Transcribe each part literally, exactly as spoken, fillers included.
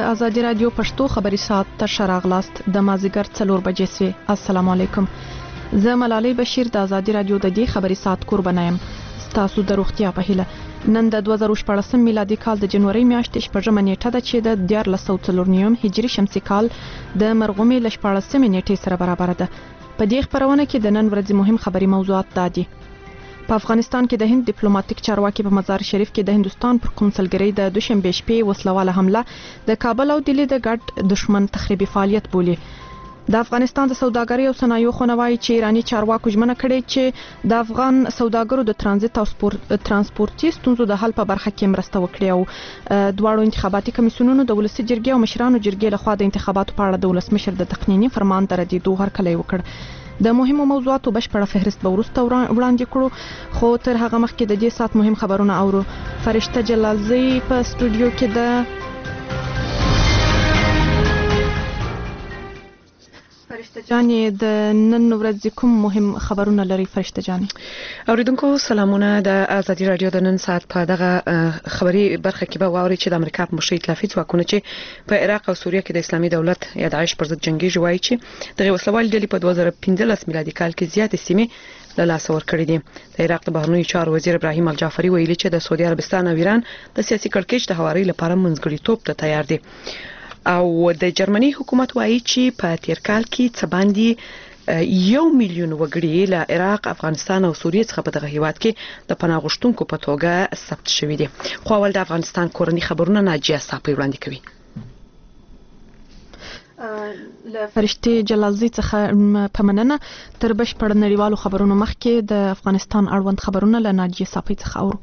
ازادي رادیو پښتو خبري سات ته شراغلاست د مازیګر څلور بجې سوي. السلام علیکم. زه ملالۍ بشیر د ازادي رادیو د دې خبري سات قربانه یم. تاسو د روغتیا په هیله. نن د دوه زره شپږ میلادي کال د جنوري میاشتې شپږمه نیټه ده چې د دیار لسو څلور نیم هجري شمسي کال د مرغومي ل شپاړسمې نیټې سره برابر ده. په دې خبرونه کې د نن ورځې مهم خبري موضوعات دادي. په افغانستان کې د هند ډیپلوماټیک چارواکي په مزار شریف کې د هندستان پر قونسلګرۍ د دوشنبه شپې وسلواله حمله د کابل او دلی د ګډ دشمن تخریبي فعالیت بولي. د افغانستان د سوداګرۍ او صنایعو خونوای چې ایرانی چارواکو ژمنه کړې چې د افغان سوداګرو د ترانزیت او ترانسپورتي ستونزو د حل په برخه کې مرسته وکړي او دواړو انتخاباتي کمیسیونونو د ولسي جرګې او مشرانو جرګې لخوا د انتخاباتو په اړه د ولسمشر د تقنیني فرمان د ردیدو هرکلی وکړ. د مهمو موضوعاتو بشپړه فهرست به وروسته وړاندې کړو، خو تر هغه مخکې د دې سات مهم خبرونه اورو. فرشته جلالزی په سټوډیو کې ده. فرشته جانې د نن ورځې کوم مهم خبرونه لري فرشته جانې؟ اوریدونکو سلامونه. د ازادي رادیو د نن سات په دغه خبري برخه کې به واوري چې د امریکا په مشرۍ ائتلافي ځواکونه چې په عراق او سوریه کې د اسلامي دولت یا داعش پر ضد جنگي جوړای چې د وسلوال ډلې په دوه زره پنځلس میلادي کال کې زیاتې سیمې له لاسه ورکړې دي. د عراق د بهرنیو چارو وزیر ابراهیم الجعفری ویلي چې د سعودي عربستان او ایران د سیاسي کړکېچ د هواري لپاره منځګړیتوب ته تیار دي. او د جرمني حکومت وایي چې په تیر کال کې څه باندې یو میلیون وګړي له عراق، افغانستان او سوریه څخه په دغه هیواد کې د پناه غوښتونکو په توګه ثبت شوي دي. خو اول د افغانستان کورنۍ خبرونه ناجیه صاحب وړاندې کوي. له فرشتي جلالزی څخه په مننه. تر بشپړ نړیوالو خبرونو مخکې د افغانستان اړوند خبرونه له ناجیه صاحب څخه اورو.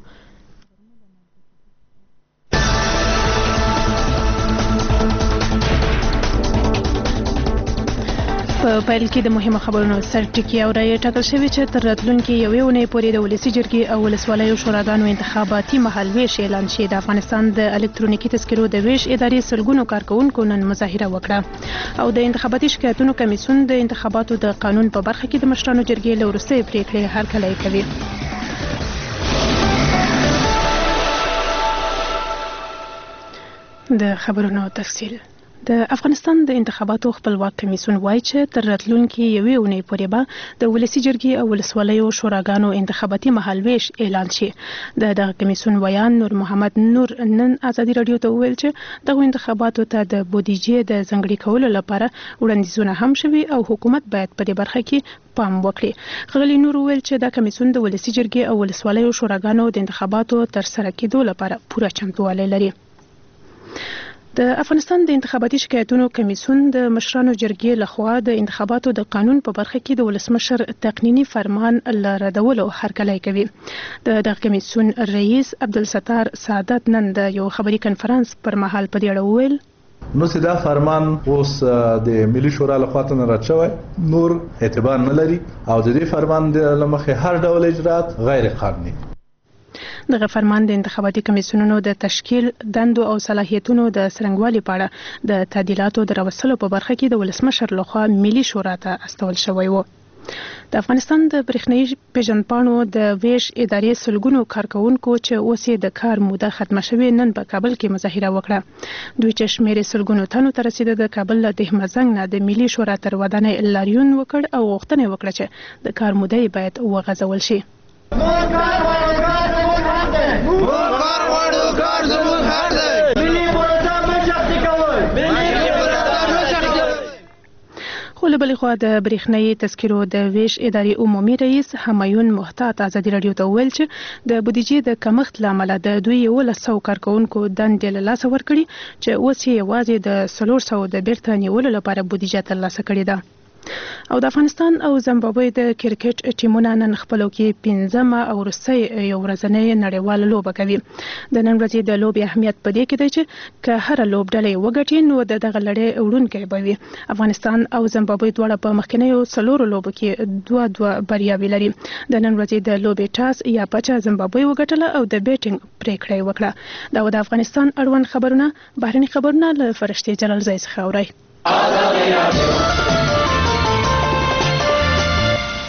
په پیل کې د مهمو خبرونو سرټکی او رایې ټاکل شوی چې تر راتلونکي یوې اونۍ پورې د ولسي جرګې او ولسوالیو شوراګانو انتخاباتي مهالویش اعلان شي. د افغانستان د الکترونیکي تذکرو د ویش ادارې سلګونو کارکونکو نن مظاهره وکړه او د انتخاباتي شکایتونو کمیسیون د انتخاباتو د قانون په برخه کې د مشرانو جرګې له وروستۍ پریکړې هرکلی کوي. د خبرونو تفصیل. د افغانستان د انتخاباتو خپلواک کمیسیون وایي چې تر راتلونکي یوې اونۍ پورې به د ولسي جرګې او ولسوالیو شوراګانو انتخاباتي مهالویش اعلان شي. د دغه کمیسیون ویان نور محمد نور نن ازادي رادیو ته وویل چې دغه انتخاباتو ته د بودیجې د ځنګړي کولو لپاره وړاندیزونه هم شوي او حکومت باید په دې برخه کې پام وکړي. ښاغلي نور وویل چې دا کمیسیون د ولسي جرګې او ولسوالیو شوراګانو د انتخاباتو تر سره کېدو لپاره پوره چمتووالی لري. د افغانستان د انتخاباتي شکایتونو کمیسیون د مشرانو جرګې لخوا د انتخاباتو د قانون په برخه کې د ولسمشر تقنیني فرمان له ردولو هرکلی کوي. د دغه کمیسیون رئیس عبدالستار سعادت نن د یو خبري کنفرانس پر مهال په دې اړه وویل نو چې دا فرمان اوس د ملي شورا لخوا ته رد شوی نور اعتبار نه لري او د دې فرمان د لمخې هر ډول اجرات غیر قانوني. دغه فرمان د انتخاباتي کمیسیونونو د تشکیل، دندو او صلاحیتونو د څرنګوالي په اړه د تعدیلاتو د راوستلو په برخه کې د ولسمشر لخوا ملي شورا ته استول شوی و. د افغانستان د برېښنایي پیژندپاڼو د ویش ادارې سلګونو کارکونکو چې اوس یې د کار موده ختمه شوې نن په کابل کې مظاهره وکړه. دوی چې شمېرې سلګونو تنو ته رسیده د کابل له دهمزنګ نه د ملي شورا تر ودانۍ لاریون وکړ او غوښتنه وکړه چې د کار موده باید وغځول شي. خو له بلې خوا د برېښنایي تذکرو د ویش ادارې عمومي رئیس همایون محتاط ازادي رادیو ته وویل چې د بودیجې د کمښت له امله د دوی یولس سوه کارکونکو دندې له لاسه ورکړي چې اوس یې یوازې د څلور سوه د بیرته نیولو لپاره بودیجه ترلاسه کړې ده. او د افغانستان او زیمبابوې د کرکټ ټیمونه نن خپلو کې پنځمه او وروستۍ یو ورځنۍ نړیواله لوبه کوي. د نن ورځې د لوبې اهمیت په دې کې دی چې که هره لوبډله یې وګټي نو د دغه لړۍ وړونکی به وي. افغانستان او زیمبابوې دواړه په مخکینیو څلورو لوبو کې دوه دوه بریاوې لري. د نن ورځې د لوبې ټاس یا پچه زیمبابوې وګټله او د بیټینګ پریکړه یې وکړه. دا و د افغانستان اړوند خبرونه. بهرني خبرونه له فرشتي جلالزی څخه اورئ.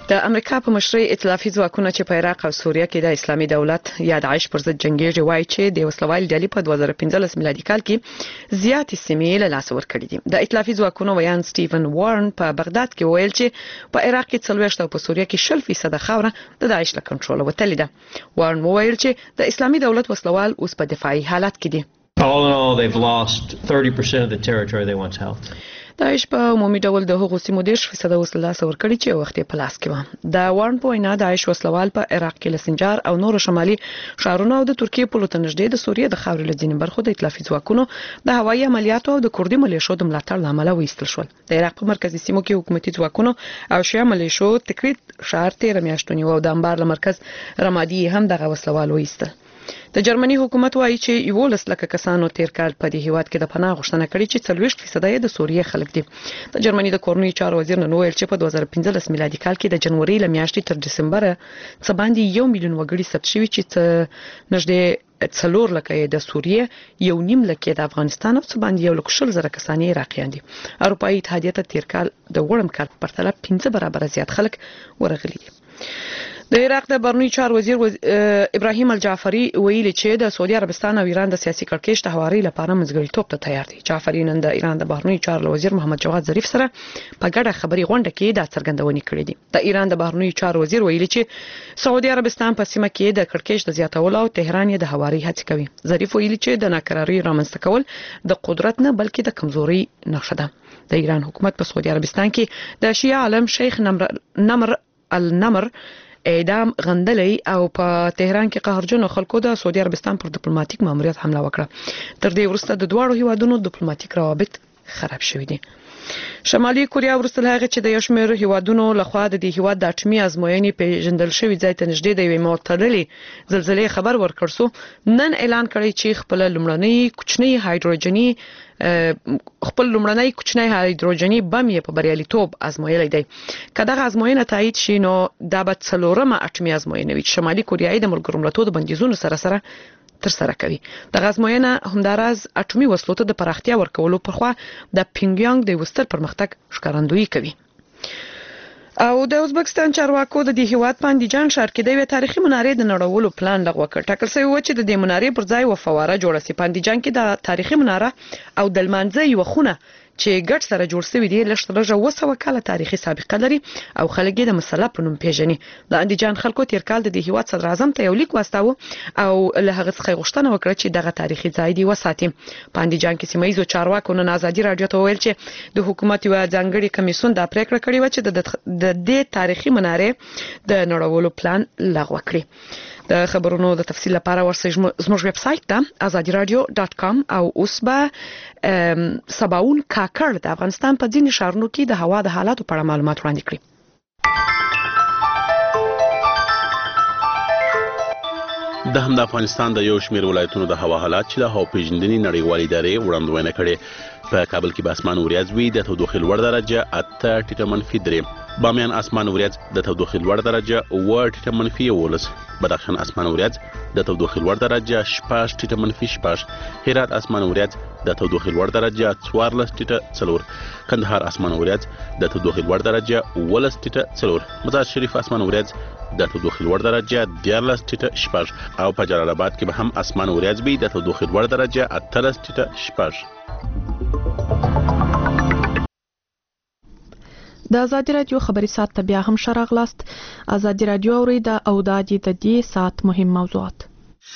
د امریکا په مشرۍ ائتلافي ځواکونه چې په عراق او سوریه کې د اسلامي دولت یا داعش پر ضد جنگیږي وایي چې د وسلوال ډلې په دوه زره پنځلس میلادي کال کې زیاتې سیمې له لاس ورکړې دي. د ائتلافي ځواکونو ویان سټیفن وارن په بغداد کې ویل چې په عراق کې څلوېښت او په سوریه کې شل فیصد خاوره د داعش له کنټرول وتلې ده. وارن ویل چې د اسلامي دولت وسلوال اوس په دفاعي حالت کې دي. All in all, they've lost thirty percent of the territory they once held. داعش په عمومي ډول د هغو سیمو دېرش فیصد وسله لاس ورکړي چې وخت په لاس کې و. د وارن په وینا داعش وسلوال په عراق کې لسنجار او نور شمالي ښارونو او د ترکیې په لور نږدې د سوریې د خاورې له ځینې برخو د ائتلافي ځواکونو د هوایي عملیاتو او د کوردي ملیشو د ملاتړ له امله وایستل شول. د عراق په مرکزي سیمو کې حکومتي ځواکونو او شیعه ملیشو تکریت ښار تیر میاشتو نیو او د انبار له مرکز رمادي هم دغه وسلوال وایستل. د جرمني حکومت وایي چې یولس لکه کسانو تیر کال په دې هیواد کې د پناه غوښتنه کړې چې څلوېښت فیصد یې د سوریې خلک دي. د جرمني د کورنۍ چارو وزیر نن ویل چې په دوه زره پنځلس میلادي کال کې د جنوري له میاشتې تر دسمبر څخه باندې یو میلیون وګړي ثبت شوي چې نږدې څلور لکه د سوریې یو نیم لکه د افغانستان او څخه باندې یو لک شل زره کسان عراقیان دي. اروپאי اتحادیه ته تیر کال د وړم کال په پرتله پنځه برابر زیات خلک ورغلي دي. د عراق د بهرنی چارو وزیر وز... ابراهیم الجعفری ویلي چې د سعودي عربستان او ایران د سیاسي کړکېچ د هواري لپاره مزګړیتوب ته تیار دي. جعفری نن د ایران د بهرنی چارو وزیر محمد جواد ظریف سره په ګډه خبري غونډه کې د څرګندونې کړې دي. د ایران د بهرنی چارو وزیر ویلي چې سعودي عربستان په سیمه کې د کړکېچ د زیاتولو او تهران یې د هواري هڅې کوي. ظریف ویلي چې د ناکراری رامنځته کول د قدرت نه بلکې د کمزوري نښه ده. د ایران حکومت په سعودي عربستان کې د شیعه عالم شیخ نمر نمر النمر اعدام غندلې او په تهران کې قهرجنو خلکو د سعودي عربستان پر ډیپلوماټیک ماموریت حمله وکړه. تر دې وروسته د دواړو هیوادونو ډیپلوماټیک روابط خراب شوي دي. شمالي کوریا وروسته له هغه چې د یو شمېر هیوادونو لخوا د دې هیواد د اټومي ازموینې پیژندل شوی ځای ته نږدې د یوې معتدلې زلزلې خبر ورکړ سو، نن اعلان کړی چې خپل لومړنی کوچنی هایدروجني خپل لومړنی کوچنی هایدروجني بم یې په بریالیتوب ازمویلی دی. که دغه ازموینه تایید شي نو دا به څلورمه اټومي ازموینه وي چې شمالي کوریایي د ملګرو ملتونو د بندیزونو سره سره تر سره کوي. دغه ازموینه همداراز اټومي وسلو ته د پراختیا ورکولو پر خوا د پینګیانګ د وستر پرمختګ ښکارندویي کوي. او د ازبکستان چارواکو د دې هیواد په اندیجان ښار کې د یوې تاریخي منارې د نړولو پلان لغوه کړ. ټاکل شوی و چې د دې منارې پر ځای و فواره جوړه شي. په اندیجان کې د تاریخي مناره او د لمانځه یوه خونه چې ګډ سره جوړ شوی دی لږ تر لږه اوه سوه کاله تاریخي سابقه لري او خلک یې د مسله په نوم پیژني. د اندیجان خلکو تیر کال د دې هیواد صدر اعظم ته یو لیک واستاوه او له هغه څخه غوښتنه وکړه چې دغه تاریخي ځای دی وساتي. په اندیجان کې سیمه ییزو چارواکو نن ازادي راډیو ته ویل چې د حکومت یو ځانګړي کمیسیون دا پریکړه کړې و چې د دې تاریخي منارې د نړولو پلان لغوه کړي. د خبرونو د تفصیل لپاره ورسئ زموږ ویب سایټ ته azadi radio dot com او اوس به سباون کاکړ د افغانستان په ځینې ښارونو کې د هوا د حالاتو په اړه معلومات وړاندې کړي. د هم د افغانستان د یو شمېر ولایتونو د هوا حالات چې د هوا پیژندنې نړیوالې ادارې وړاندوینه کړې. په کابل کې به اسمان وریځ وي، د تودوخې لوړ درجه اته ټیټه منفي درې. بامیان اسمان وریځ د تودوخې لوړ درجه اوه ټیټه منفي یولس. بدخشان اسمان وریځ د تودوخې لوړ درجه شپږ ټیټه منفي شپږ. هرات اسمان وریځ د تودوخې لوړ درجه څوارلس ټیټه څلور. کندهار اسمان وریځ د تودوخې لوړ درجه اوولس ټیټه څلور. مزار شریف اسمان وریځ د تودوخې لوړ درجه دیارلس ټیټه شپږ. او په جلال آباد کې به هم اسمان وریځ وي، د تودوخې لوړ درجه اتلس ټیټه شپږ. د ازادي رادیو خبري ساعت ته بیا هم شراغلاست. ازادي رادیو اورید او د دې ساعت مهم موضوعات.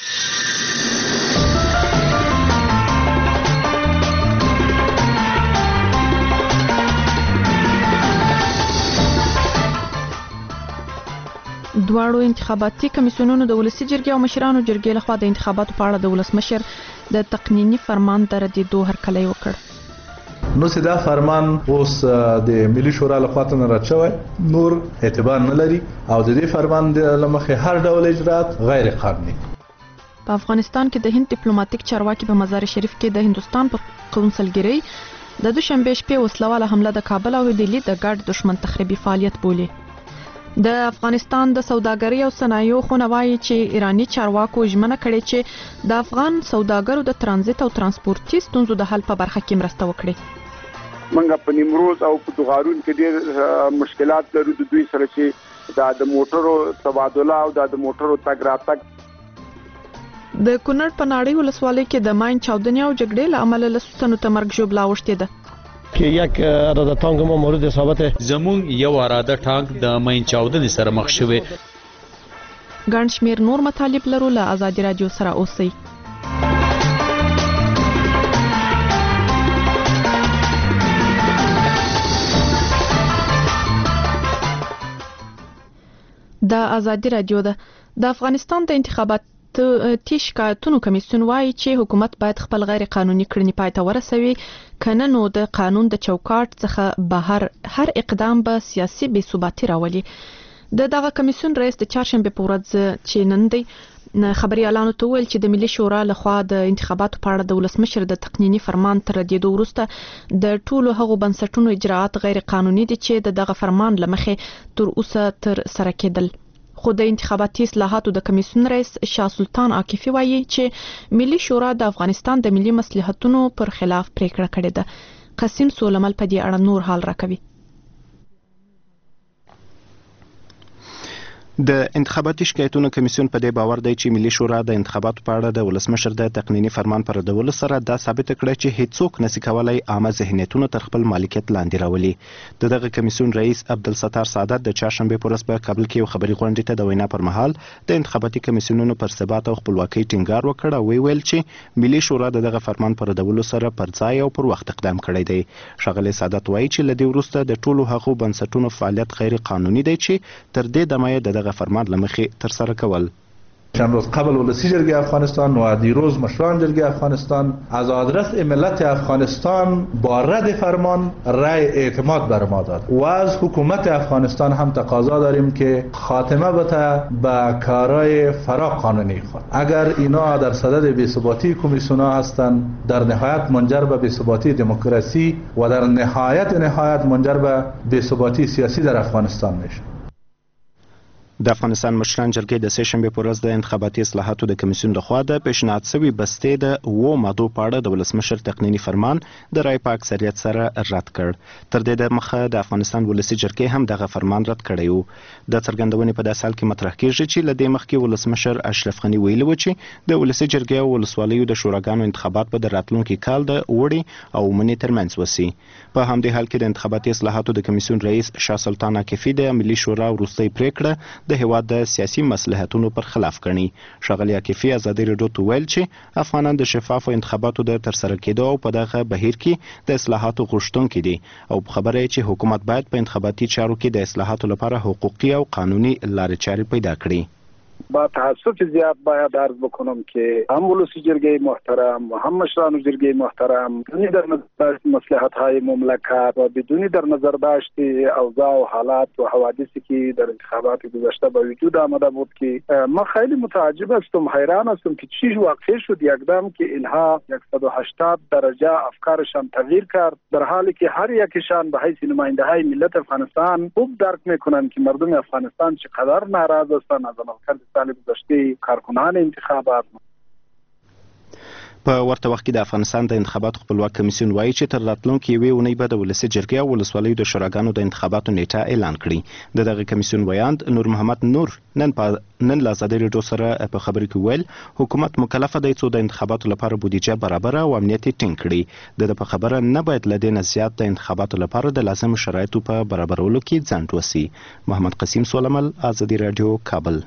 دواړو انتخاباتي کمیسیونونو د ولسی جرګې او مشرانو جرګې لخوا د انتخاباتو په اړه د ولسمشر د تقنینی فرمان د ردیدو هرکلی وکړ. نو چې دا فرمان اوس د ملي شورا لخوا ته رد شوی نور اعتبار نه لري او د دې فرمان د لمخې هر ډول اجرات غیر قانوني. په افغانستان کې د هند ډیپلوماټیک چارواکي په مزار شریف کې د هندستان پر قونسلګرۍ د دوشنبه شپې وسلواله حمله د کابل او دهلی د ګډ دښمن تخریبي فعالیت بولي. د افغانستان د سوداګرۍ او صنایعو خونه وایي چې ایرانی چارواکو ژمنه کړې چې د افغان سوداګرو د ترانزیت او ترانسپورتي ستونزو د حل په برخه کې مرسته وکړي. منګه په نیمروز او په دوغارون کې ډېر مشکلات لرو د دوی سره چې دا د موټرو تبادله او د موټرو تګ راتګ. د کونړ په ناړۍ ولسوالۍ کې د ماین چاودنې او جګړې له امله لسو تنو ته مرګ ژوبلا اوښتې ده. که یک اراده تانک ما مورد اصابت زمون یو اراده ټانک د ماین چاودنې سره مخ شوی. ګڼ شمېر نور مطالب لرو له ازادي راډیو سره اوسئ. د ازادي راډیو ده. د افغانستان د انتخابات تی شکایتونو کمیسیون وایي چې حکومت باید خپل غیر قانوني کړنې پای ته ورسوي، کنه نو د قانون د چوکاټ څخه بهر هر اقدام به سیاسي بې ثباتي راولي. د دغه کمیسیون رئیس د چهارشنبه په ورځ چې نن دی خبري اعلان وکړ چې د ملي شورا لخوا د انتخاباتو په اړه د ولسمشر د تقنینی فرمان تر ردیدو وروسته د ټولو هغو بنسټونو اجراءات غیر قانوني دي چې دغه فرمان لمخې تر اوسه تر سره کېدل. خو د انتخاباتي اصلاحاتو د کمیسیون رئیس شاه سلطان عاکفي وایي چې ملي شورا د افغانستان د ملي مصلحتونو پر خلاف پریکړه کړې ده. قاسم سولمل په دې اړه نور حال راکوي. د انتخاباتي شکایتونو کمیسیون په دې باور دی چې ملي شورا د انتخاباتو په اړه د ولسمشر د تقنینی فرمان پر ردولو سره دا ثابت کړه چې هیڅوک نشي کولای عامه ذهنیتونو تر خپل مالکیت لاندې راولي. د دغه کمیسیون رئیس عبدالستار سعادت د چهارشنبه په ورځ په کابل کې یو خبري غونډې ته د وینا پر مهال د انتخاباتي کمیسیونونو پر ثبات او خپلواکۍ ټینګار وکړ او ویل چې ملي شورا دغه فرمان پر ردولو سره پر ځای او پر وخت اقدام کړی دی. ښاغلی سعادت وایي چې لدې وروسته د ټولو هغو بنسټونو فعالیت غیر قانوني دی چې تر دې دمه د دغه فرمان لمخې تر سره کول. چند روز قبل ولسی جرگه افغانستان و دیروز مشران جرگه افغانستان از آدرس ملت افغانستان با رد فرمان رأی اعتماد بر ما داد و از حکومت افغانستان هم تقاضا داریم که خاتمه بده به کارهای فرا قانونی خود. اگر اینا در صدد بی‌ثباتی کمیسیون ها هستند در نهایت منجر به بی‌ثباتی دموکراسی و در نهایت نهایت منجر به بی‌ثباتی سیاسی در افغانستان میشه. د افغانستان مشران جرګې د سه شنبه په ورځ د انتخاباتي اصلاحاتو د کمیسیون لخوا د پیشنهاد شوی بستې د و ماده په اړه د ولسمشر تقنینی فرمان د رای په اکثریت سره رد کړ. تر دې د مخه د افغانستان ولسی جرګې هم دغه فرمان رد کړی و. د څرګندونې په داسې حال کې مطرح کیږي چې لدې مخکې ولسمشر اشرف غنی ویلي و چې د ولسی جرګې او ولسوالیو د شوراګانو انتخابات به د راتلونکي کال د وړي او منې ترمنځ وسی. په همدې حال کې د انتخاباتي اصلاحاتو د کمیسیون رئیس شاه سلطان عاکفي د ملي شورا وروستۍ پریکړه د هیواد د سیاسي مصلحتونو پر خلاف کړي. ښاغلی عاکفي ازادي راډیو ته ویل چې افغانان د شفافو انتخاباتو د ترسره کېدو او په دغه بهیر کې د اصلاحاتو غوښتونکي دي او په خبره یې چې حکومت باید په انتخاباتي چارو کې د اصلاحاتو لپاره حقوقي او قانوني لارې چارې پیدا کړي. با تاسف زیاد باید عرض بکنم که هم ولسی جرگه محترم و هم مشران جرگه محترم بدون در نظر مصلحت های مملکت و بدون در نظر داشت اوضاع و حالات و حوادثی که در انتخابات گذشته به وجود آمده بود که ما خیلی متعجب هستم، حیران هستم که چی واقع شد یکدم که اینها صد و هشتاد درجه افکارشان تغییر کرد، در حالی که هر یکشان به حیث نماینده های ملت افغانستان خوب درک میکنن که مردم افغانستان چقدر ناراض هستند از عملکرد سال گذشته کارکنان انتخابات. په ورته وخت کې د افغانستان د انتخاباتو خپلواک کمیسیون وایي چې تر راتلونکي یوې اونۍ به د ولسي جرګې او ولسوالیو د شوراګانو د انتخاباتو نیټه اعلان کړي. د دغه کمیسیون ویاند نور محمد نور نن په نن له ازادي راډیو سره په خبرې کې ویل حکومت مکلفه دی څو د انتخاباتو لپاره بودیجه برابره او امنیت ټینګ کړي. د په خبره نه باید له دې نه زیات د انتخاباتو لپاره د لازم شرایطو په برابرولو کې ځنډ وسی. محمد قسیم سولمل، ازادي راډیو، کابل.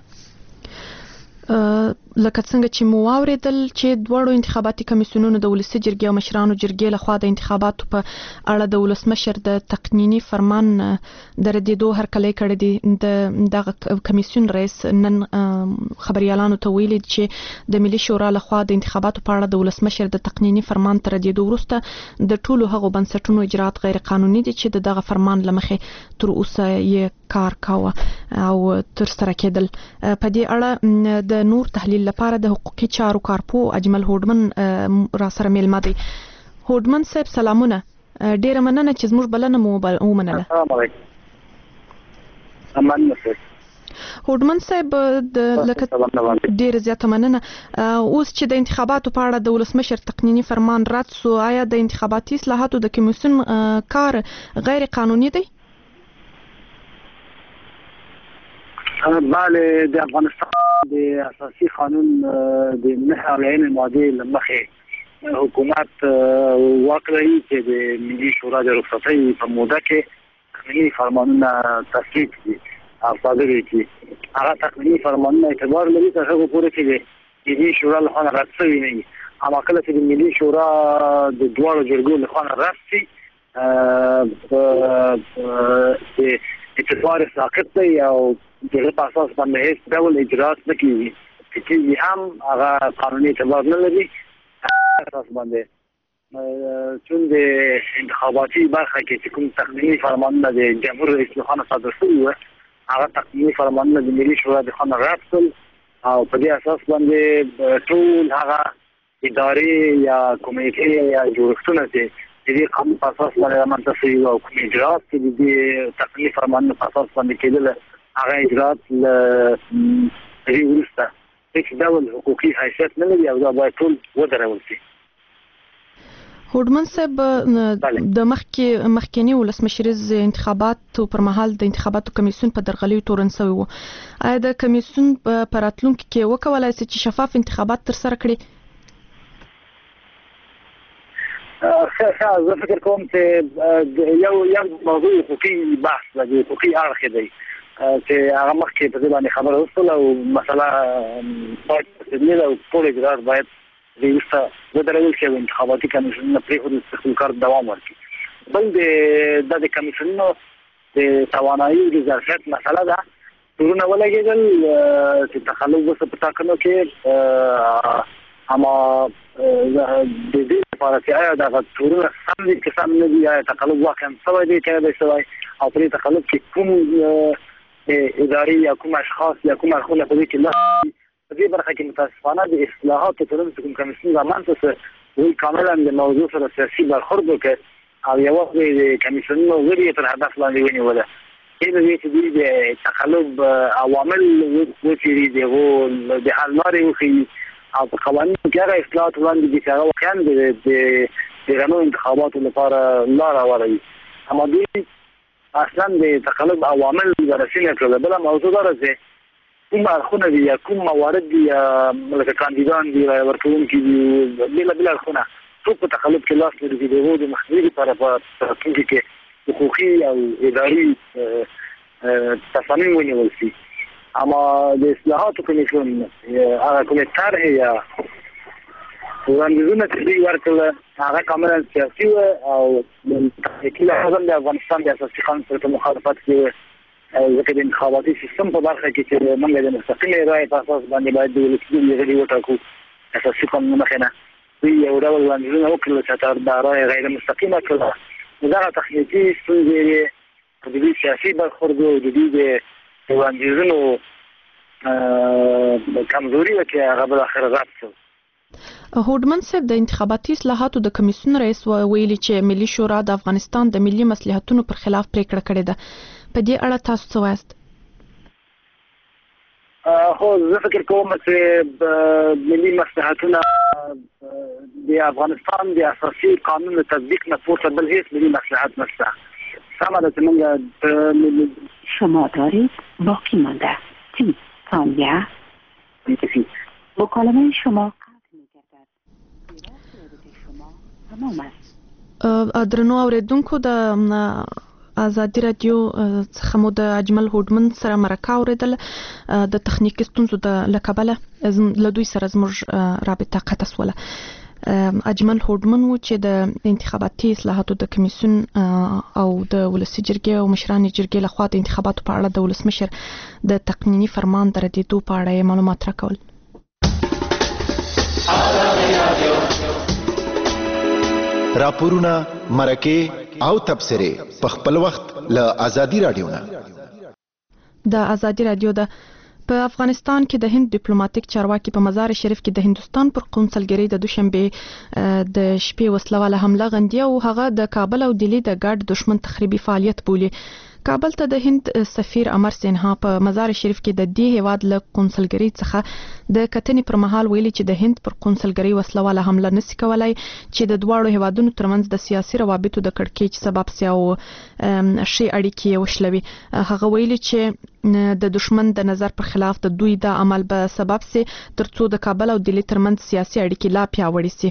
لکه څنګه چې مو واوریدل چې دوړو انتخاباتي کمیسیونونو د ولسی جرګې او مشرانو جرګې لخوا د انتخاباتو په اړه د ولسمشر د تقنینی فرمان د ردیدو هرکلی کړی دی. د دغه کمیسیون رئیس نن خبريالانو ته ویلي چې د ملي شورا لخوا د انتخاباتو په اړه د ولسمشر د تقنینی فرمان تر ردیدو وروسته د ټولو هغو بنسټونو اجراءات غیر قانوني دي چې دغه فرمان لمخې تر اوسه یې کار کاوه او تر سره کېدل. په دې اړه د نور تحلیل لپاره د حقوقي چارو کارپو اجمل هوډمن را سره میلمه دی. هوډمن صاحب سلامونه، ډیره مننه چې زموږ بلنه مو ومنله. السلام علیکم. امان نصر. هوډمن صاحب د لکه ډیر زیاته مننه. اوس چې د انتخاباتو په اړه د ولسمشر تقنینی فرمان رد سو، آیا د انتخاباتي اصلاحاتو د کمیسیون کار غیر قانوني دی؟ بله، د افغانستان د اساسي قانون د نهه عین ماده لمخې حکومت واک لري چې د ملي شورا د رخصتۍ په موده کې تقنینی فرمانونه تصویب کړي او صادر کړي. هغه تقنینی فرمانونه اعتبار لري تر هغه پورې چې د ملي شورا له خوا رد شوي نه وي. اما کله چې د ملي شورا د دواړو جرګو له خوا رد شي، اعتبار ساقط دی او دغه په اساس باندې هیڅ ډول اجرات نه کیږي. چې هم هغه قانوني اعتبار نه لري اساس باندې. چون د انتخاباتي برخه کې چې کوم تقنینی فرمانونه د جمهور رئیس له خوا صادر شوي وو، هغه تقنینی فرمانونه د ملي شورا د خوا رد شول او په دې اساس باندې ټول هغه ادارې یا کمیټې یا جوړښتونه چې د دې قانون په اساس باندې رامنځته شوي او کوم اجرات چې د دې تقنینی فرمانونو په اساس باندې کېدل، هغه اجرات له دې وروسته هیڅ ډول حقوقي حیثیت نه لري او دا باید ټول ودرول شي. هوډمن صاحب، د مخکې مخکینی ولسمشریز انتخاباتو پر مهال د انتخاباتو کمیسیون په درغلیو تورن شوی وو. آیا د کمیسیون په راتلونکي کې وکولای شي چې شفاف انتخابات تر سره کړي؟ زه فکر کوم چې یو یو موضوع حقوقي بحث دی، حقوقي اړخ دی چې هغه مخکې په دې باندې خبره وشوله او مسله باید تدلیل او ټول اجرات باید د وسته ودرول شي او انتخاباتي کمیسیونونه پرېښودل شي چې کار دوام ورکړي. بل د د کمیسیونونو د توانایي د ظرفیت مسله ده. تورونه ولګېدل چې تخلف وسه په ټاکنو کې، اما د دې لپاره چې آیا دغه تورونه سم دي که سم نه دي، آیا تخلف واقعا شوی دی که نه دی شوی، او په دې تخلف کې کوم ادارې یا کوم اشخاص یا کوم اړخونه په دې کې نه په دې برخه کې متاسفانه د اصلاحاتو ترڅ کوم کمیسیون رامنځته شو وی کاملا د موضوع سره سیاسي برخورد وکړ او یو وخت د کمیسیونونو غړي تر هدف لاندې ونیوله. دې د دې چې د تخلف عوامل وڅېړي دغه د حل لارې وښیي او په قوانینو کې هغه اصلاحات وړاندې دي چې هغه واقعا د غنو انتخاباتو لپاره لاره هواروي. اما دوی اصلا د تخلف عوامل بررسي نه کړل. بله موضوع دا ده کوم اړخونه دي یا کوم موارد دي یا لکه کاندیدان دي رای ورکوونکي دي، بېله بېله اړخونه څوک په تخلف کې لاس لري چې د هغو د مخنیوي لپاره په راتلونکي کې حقوقي او اداري تصامیم ونیول شي. اما د اصلاحاتو کمیسیون هغه کومې طرحې یا وړاندیزونه چې دوی ورکړل هغه کاملا سیاسي وه او تخنیکي لحاظ هم د افغانستان د اساسي قانون سره په مخالفت کې وه. ځکه د انتخاباتي سیستم په برخه کې چې موږ د مستقلې رایې په اساس باندې باید د ولسي جرګې غړي وټاکو، اساسي قانون مخې نه دوی یو ډول وړاندیزونه وکړل چې دا رایې غیر مستقیمه کړله. دغه تخنیکي ستونزې د دوی سیاسي برخورد او د دوی د وړاندیزونو کمزوري وه چې هغه بالاخره رد شو. هوډمن صاحب، د انتخاباتي اصلاحاتو د کمیسیون رئیس ویلي چې ملي شورا د افغانستان د ملي مصلحتونو پر خلاف پریکړه کړې ده. په دې اړه تاسو څه وایاست؟ خو زه فکر کوم چې ملي مصلحتونه د افغانستان د اساسي قانون تطبیق نه پورته بل هیڅ ملي مصلحت نشته. سمه ده چې موږ شما دارید باقی مانده تی ثانیه مکالمه شما قطع می‌گردد. شما تمام است. درنو اوریدونکو، د ازادي رادیو څخه مو د اجمل هوډمن سره مرکه اوریدل. د تخنیکي ستونزو د لکبله له دوی سره زموږ رابطه قطع شوله. اجمل هوډمن و چې د انتخاباتي اصلاحاتو د کمیسیون او د ولسي جرګې او مشرانو جرګې لخوا د انتخاباتو په اړه د ولسمشر د تقنینی فرمان د ردېدو په اړه معلومات راکول. راپورونه، مرکه او تبصره په خپل وخت له ازادي رادیو نه. د ازادي رادیو د په افغانستان کې د هند ډیپلوماټیک چارواکي په مزار شریف کې د هندستان پر قونسلګرۍ د دوشنبه د شپې وسلواله حمله غندي او هغه د کابل او دلی د ګډ دشمن تخریبي فعالیت بولي. کابل ته د هند سفیر امر سینها په مزار شریف کې د دې هیواد له قونسلګری څخه د کتنې پر مهال ویلي چې د هند پر قونسلګری وسلواله حمله نشي کولای چې د دواړو هیوادونو ترمنځ د سیاسي روابطو د کړکېچ سبب سي او شي اړیکې وشلوي. هغه ویلي چې د دشمن د نظر پر خلاف د دوی د عمل به سبب سي ترڅو د کابل او دلی ترمنځ سیاسي اړیکې لا پیاوړې سي.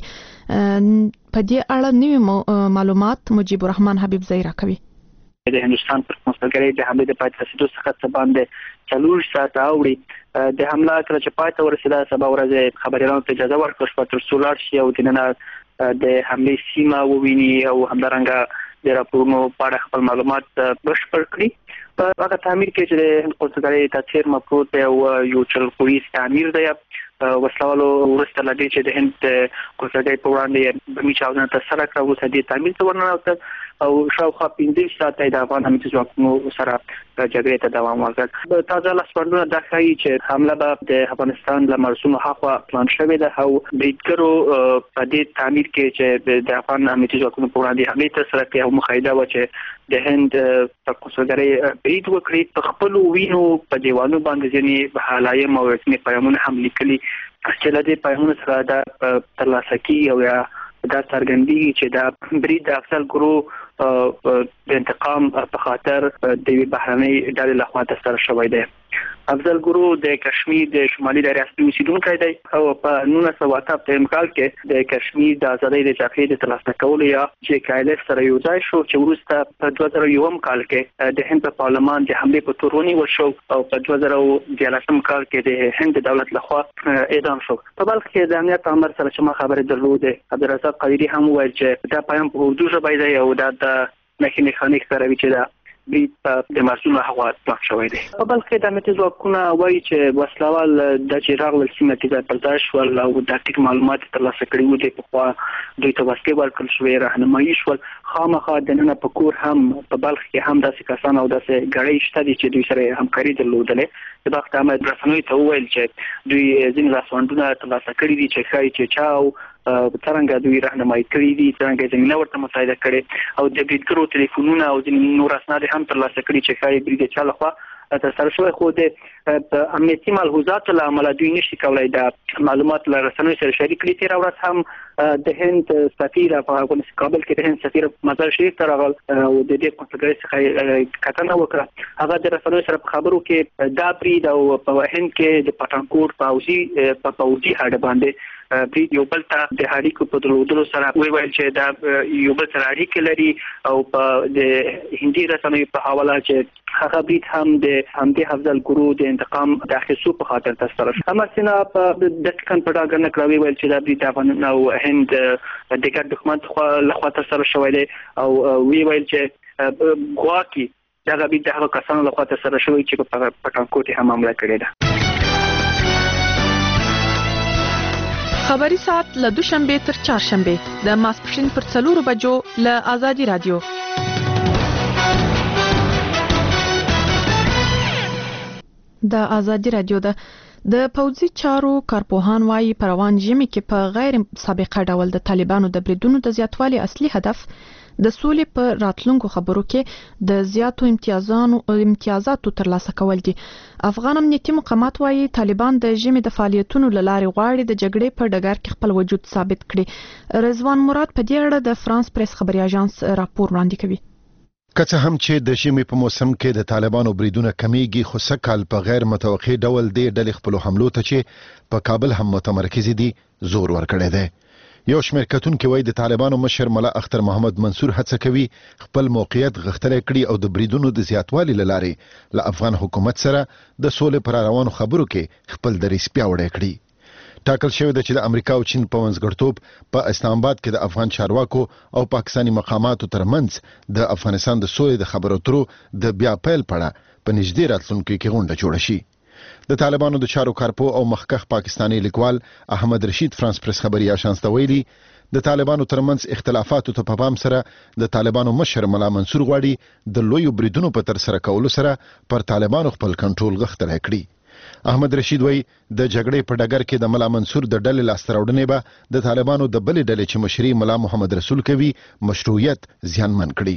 په دې اړه نوې معلومات مجيب الرحمن حبیب زیرا کوي. د هندستان پر قونسلګری د حمله د پاتې رسیدو څخه څه باندې څلور ساعته اوړي د حمله کله چې پاتې ورسېده سبا ورځ خبريالانو ته اجازه ورکړه چې تر څو لاړ شي او دننه د حمله سیمه وویني او همدارنګه د راپورونو په اړه خپل معلومات بشپړ کړي. په هغه تعمیر کې چې د قونسلګری تاثیر مفروض دی او یو چل پولیس تعمیر دی وسلوالو ورسته لدی چې د هند قونسلګری په وړاندې بمی چاودنه ترسره کړه او د تعمیر ته ورننوته او شاوخوا پنځه ساعته د افغان امنیتي ځواکونو سره جګړې ته دوام ورکړ. تازه لاسوندونه دا ښیي چې حمله به د افغانستان له مرسومه هاخوا پلان شوې ده او بریدګرو په دې تعمیر کې چې د افغان امنیتي ځواکونو په وړاندې حمله ترسره کړي او مخایده و چې د هند په قونسلګری برید وکړي. په خپل وینو په دیوالونو باندې ځینې حالایم او رسمي پیغامونه هم لیکلي چې له دې پیغامونو سره دا ترلاسه کیږي او یا دا څرګندېږي چې دا برید د افضل ګروه د انتقام په خاطر د بهرنۍ ډلې لخوا ترسره شوی دی. افضل ګروه د کشمیر د شمالي د ریاستي اوسیدونکی دی او په نولس سوه اته اتیا کال کې د کشمیر د ازادۍ د جګړې د ترلاسه کولو یا چې کایلف سره یو ځای شو چې وروسته په دوه زره یو کال کې د هند په پارلمان د حملې په تور ونیول شو او په دوه زره دیارلسم کال کې د هند دولت لخوا اعدام شو. په بلخ کې د امنیت امر سره چې ما خبرې درلودې عبدالرزاق قادری هم وویل چې دا پیام په اردو ژبه دی او دا د نښې نښانې ښکاروي چې دا برید په د مرسومه هوا پلان شوی دی. په بل کې د امنیتي ځواکونه وایي چې وسلوال د چې راغلل سیمه کې ځای پر ځای شول او د ټیک معلومات ترلاسه کړي وو د پخوا دوی ته وسلې ورکړل شوې راهنمایي شول. خامخا دننه په کور هم په بلخ کې هم داسې کسان او داسې ګړۍ شته دي چې دوی سره همکاري درلودلې. د وخت احمد رسنوي ته وویل چې دوی ځینې لاسوندونه ترلاسه کړي دي چې ښایي چې چا او څنګه دوی راهنمایي کړي دي څنګه زمينه ورته مساعده کړي او د بریدګرو ټلیفونونه او ځینې نور اسناد هم ترلاسه کړي چې ښایي برید چا لخوا ترسره شوی خو د امنیتي ملحوظاتو له امله دوی نشي کولای د معلومات له رسنیو سره شریک کړي. تېره ورځ هم د هند سفیر په کابل کې د هند سفیر مزار شریف ته راغل او د دې قونسلګرۍ څخه کتنه وکړه. هغه د رسنیو سره په خبرو کې دا برید او په هند کې د پټانکوټ پاوزي په پاوزي هډ باندې برید یو بل ته د اړیکو په درلودلو سره ویل چې دا یو بل سره اړیکې لري او په د هندي رسنیو په حواله چې هغه برید هم د همدې افضل ګروه د انتقام د اخیستو په خاطر ترسره شو. امر سینا په دقیقاً په ډاګه نه کړی ویل چې دا برید افغان او هند د ګډ دښمن لخوا ترسره شوی دی او وی ویل چې غواکي دا برید د هغه کسانو لخوا ترسره شوی چې په پټانکوټ هم حمله کړې ده. خبری ساعت له دوشنبه تر چهارشنبه د ماسپښین پر څلورو بجو له آزادي رادیو. د آزادي رادیو د د پوځي چارو کارپوهان وايي په روان ژمي کې په غیر سابقه ډول د طالبانو د بریدونو د زیاتوالي اصلي هدف د سولې په راتلونکو خبرو کې د زیاتو امتیازاتو امتیازاتو ترلاسه کول دي. افغان امنیتي مقامات وايي طالبان د ژمي د فعالیتونو لارې غواړي د جګړې په ډګر کې خپل وجود ثابت کړي. رضوان مراد په دې اړه د فرانس پریس خبري اژانس راپور وړاندې کوي. که څه هم چې د ژمي په موسم کې د طالبانو بریدونه کمیږي خو سکهال په غیر متوقع ډول د ډلې خپل حملو ته چې په کابل هم متمرکز دي زور ورکړی دی. یو شمېر کتونکي وایي د طالبانو مشر ملا اختر محمد منصور هڅه کوي خپل موقعیت غښتلی کړي او د بریدونو د زیاتوالي له لارې له افغان حکومت سره د سولې پر روانو خبرو کې خپل دریځ پیاوړی کړي. ټاکل شوی ده چې د امریکا او چین په منځګړیتوب په اسلام آباد کې د افغان چارواکو او پاکستاني مقاماتو ترمنځ د افغانستان د سولې د خبرو اترو د بیا پیل پړه په نږدې راتلونکي کې غونډه جوړه شي. د طالبانو د چارو کارپو او مخکښ پاکستاني لیکوال احمد رشید فرانس پریس خبري اژانس ته ویلي د طالبانو ترمنځ اختلافاتو ته په پام سره د طالبانو مشر ملا منصور غواړي د لویو بریدونو په تر سره کولو سره پر طالبانو خپل کنټرول غښتلی کړي. احمد رشید وایي د جګړې په ډګر کې د ملا منصور د ډلې لاسته راوړنې به د طالبانو د بلې ډلې چې مشري ملا محمد رسول کوي مشروعیت زیانمن کړي.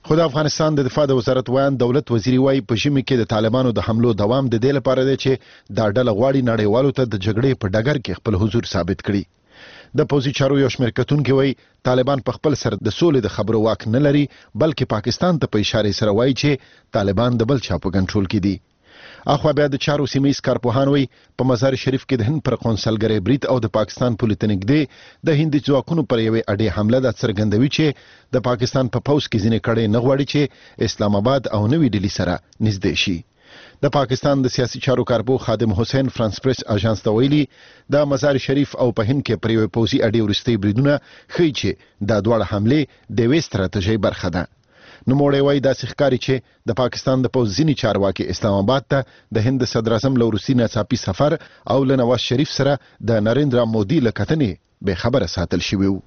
خو د افغانستان د دفاع د وزارت وایي دولت وزیر وایي په ژمي کې د طالبانو د حملو دوام د دې لپاره دی چې دا ډله غواړي نړیوالو ته د جګړې په ډګر کې خپل حضور ثابت کړي د پوځي چارو یو شمېر کتونکي وایي طالبان په خپل سر د سولې د خبرو واک نه لري بلکې پاکستان ته په اشاره سره وایي چې طالبان د بل چا په کنټرول کې دي اخوا بیا د چارو سیمې کارپوهان وایي په مزار شریف کې د هند پر قونسلګرۍ برید او د پاکستان پولې ته نږدې د هندي ځواکونو پر یوې اډې حمله د څرګندوي چې د پاکستان په پوځ کې ځینې کړۍ نه غواړي چې اسلام آباد او نوې ډیلي سره نږدې شي د پاکستان د سیاسي چارو کارپو خادم حسین فرانس پریس اژانس ته ویلي د مزار شریف او په هند کې پر یوې پوځي اډې وروستۍ بریدونه ښیي چې دا دواړه حملې د یوې ستراتیژۍ برخه ده نوموړی وایي داسې ښکاري چې د پاکستان د پوځ ځینې چارواکي اسلام آباد ته د هند صدر اعظم له وروستي ناڅاپي سفر او له نواز شریف سره د نریندرا مودي له کتنې بې خبره ساتل شوي وو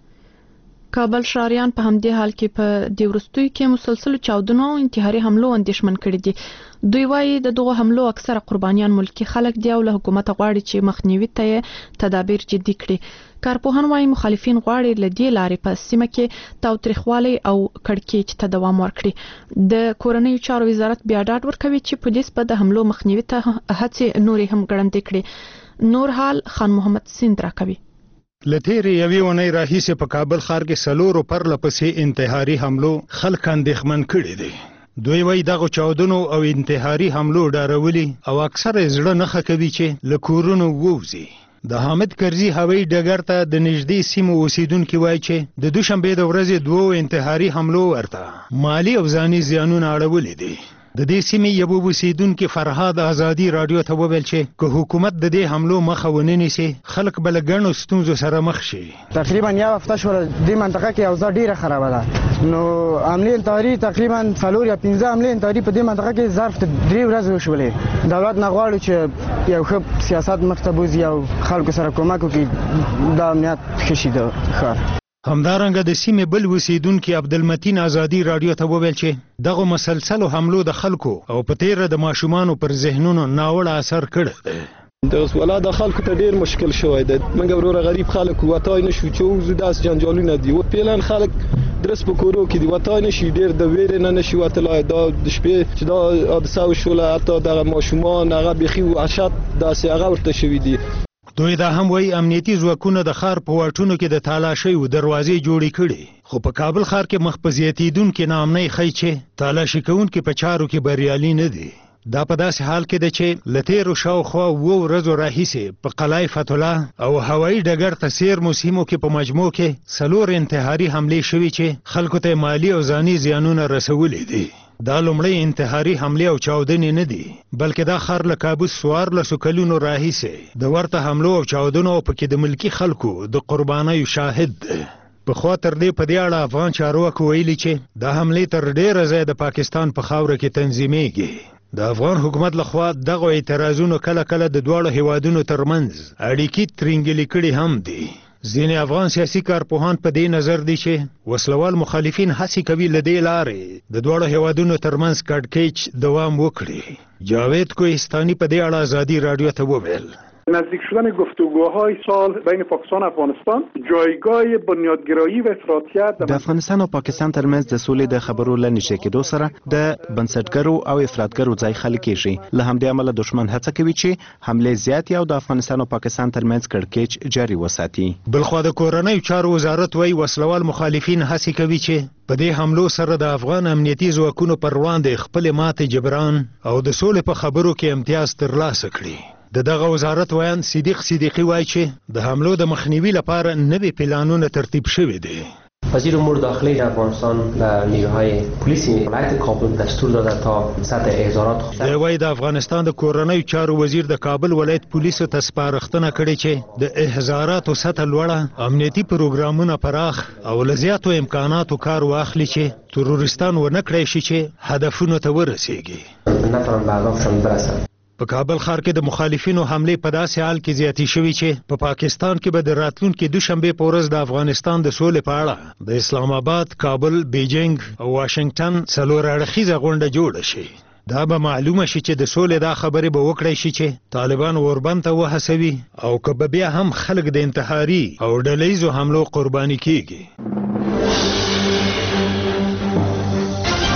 کابل شاریان په همدې حال کې په د وروستیو کې مسلسل چاودنو او انتحاري حملو اندېښمن کړي دي دوی وایي د دغه حملو اکثره قربانیان ملکی خلک دي او له حکومت غواړي چې مخنیوي ته تدابیر جدي کړي کارپوهان وایي مخالفین غواړي له دې لارې په سیمه کې تاوتریخوالي او کړکېچ ته دوام ورکړي د کورنیو چارو وزارت بیا ډاډ ورکوي چې پولیس به د حملو مخنیوي ته هڅې نورې هم ګړندې کړي نور حال خان محمد سیند راکوي لتیری یوې ونې راهیسې په کابل ښار کې سلورو پرله پسې انتحاري حملو خلک اندېښمن کړي دي دوی وایي دغه چاودنو او انتحاري حملو ډارولي او اکثره زړه نښه کوي چې له کورونو ووځي د حامد کرزي هوایي ډګر ته د نږدې سیمو اوسیدونکي وایي چې د دوشنبې د ورځې دوو انتحاري حملو ورته مالي او ځاني زیانونه اړولي دي د دې سیمې یو اوسیدونکي فرهاد ازادي رادیو ته وویل چې که حکومت د دې حملو مخه ونه نیسي خلک به له ګڼو ستونزو سره مخ شي تقریبا یو هفته شوه دې منطقه کې اوضاع ډیره خرابه ده نو حملې انتحاري تقریبا څلور یا پنځه حملې انتحاري په دې منطقه کې ظرف درې ورځې وشولې دولت نه غواړي چې یو ښه سیاست مخ ته بوځي او خلکو سره کومک وکړي د امنیت ښه شي د ښار همدارنګه د سیمې بل اوسیدونکي عبدالمتین ازادي رادیو ته وویل چې دغه مسلسلو حملو د خلکو او په تیره د ماشومانو پر ذهنونو ناوړه اثر کړی دی د ولا د خلکو ته ډیر مشکل شوی دی منګ وروره غریب خلک وتای نشو چې وزو داس جنجالونه دي او پیلان خلک درس په کورو کې دی وتای نشي ډیر د ویر نه نشي وتلای دا د شپې چې دا حادثه وشوله حتی د ماشومان هغه بيخي وحشت داسې هغه ورته شوی دی دوی دا هم وایي امنیتي ځواکونه د ښار په واټونو کې د تالاشیو دروازې جوړې کړي خو په کابل ښار کې مخ په زیاتېدونکې ناامنۍ ښیي چې تالاشي کوونکي په چارو کې بریالي نه دي دا په داسې حال کې ده چې له تېرو شاوخوا اووه ورځو راهیسې په قلعه فتح الله او هوایي ډګر ته څېرمو سیمو کې په مجموع کې څلور انتحاري حملې شوي چې خلکو ته مالي او ځاني زیانونه رسولي دي دا لومړی انتحاري حملې او چاودنې نه دي بلکې دا ښار له کابوس څوارلسو کلونو راهیسې د ورته حملو او چاودنو او پکې د ملکي خلکو د قربانیو شاهد دی پخوا تر دې په دې اړه افغان چارواکو ویلي چې دا حملې تر ډېره ځایه د پاکستان په خاوره کې تنظیمېږي د افغان حکومت لخوا دغه اعتراضونو کله کله د دواړو هیوادونو ترمنځ اړیکې ترینګلې کړي هم دي ځینې افغان سیاسي کارپوهان په دې نظر دي چې وسلوال مخالفین هڅې کوي له دې لارې د دواړو هیوادونو ترمنځ کړکېچ دوام وکړي جاوید کوهستاني په دې اړه ازادي رادیو ته وویل نزدیک شدن گفتگوهای سال بین پاکستان و افغانستان جایگاه بنیادگرایی و افراطیت د افغانستان او پاکستان ترمنځ د سولې د خبرو لنیشي کېدو سره د بنسټګرو او افراطګرو ځای خلک کېږي له همدې امله دښمن هڅه کوي چې حمله زیاتې او د افغانستان او پاکستان ترمنځ کړکېچ جاري وساتي بلخو د کورنیو چارو وزارت وایي وسلوال مخالفین هڅه کوي چې په دې حملو سره د افغان امنیتي ځواکونو پر وړاندې خپل ماتې جبران او د سولې په خبرو کې امتیاز ترلاسه کړي د دغه وزارت ویان صدیق صدیقی وایي چې د حملو د مخنیوي لپاره نوي پلانونه ترتیب شوي دي وزیر امور داخلی در افغانستان و نیروهای پلیسی ولایت کابل دستور داده تا سطح احضارات دی وایي د افغانستان د کورنیو چارو وزیر د کابل ولایت پولیسو ته سپارښتنه کړې چې د احضاراتو سطح لوړه امنیتي پروګرامونه پراخ او له زیاتو امکاناتو کار واخلي چې تروریستان ونه کړی شي چې هدفونو ته ورسیږي نتوانند به اهدافشان برسند په کابل ښار کې د مخالفینو حملې په داسې حال کې زیاتې شوي چې په پا پاکستان کې به د راتلونکي دوشنبې په ورځ د افغانستان د سولې په اړه د اسلام آباد، کابل، بیجینګ او واشنگټن څلور اړخیزه غونډه جوړه شي دا به معلومه شي چې د سولې دا خبرې به وکړی شي چې طالبان اوربند ته وهڅوي او که به بیا هم خلک د انتحاري او ډلهیزو حملو قرباني کیږي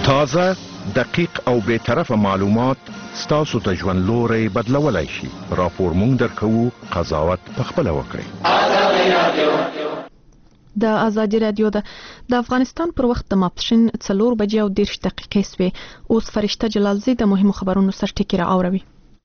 تازه دقیق او بې طرفه معلومات ستاسو ته ژوند لوری بدلولی شي. راپور مونږ درکوو، قضاوت پخپله وکړئ. د ازادي رادیو د د افغانستان پر وخت د ماپښین څلور بجې او دېرش دقیقې سوې. اوس فرشته جلالزی د مهمو خبرونو سرټکی را اوروي.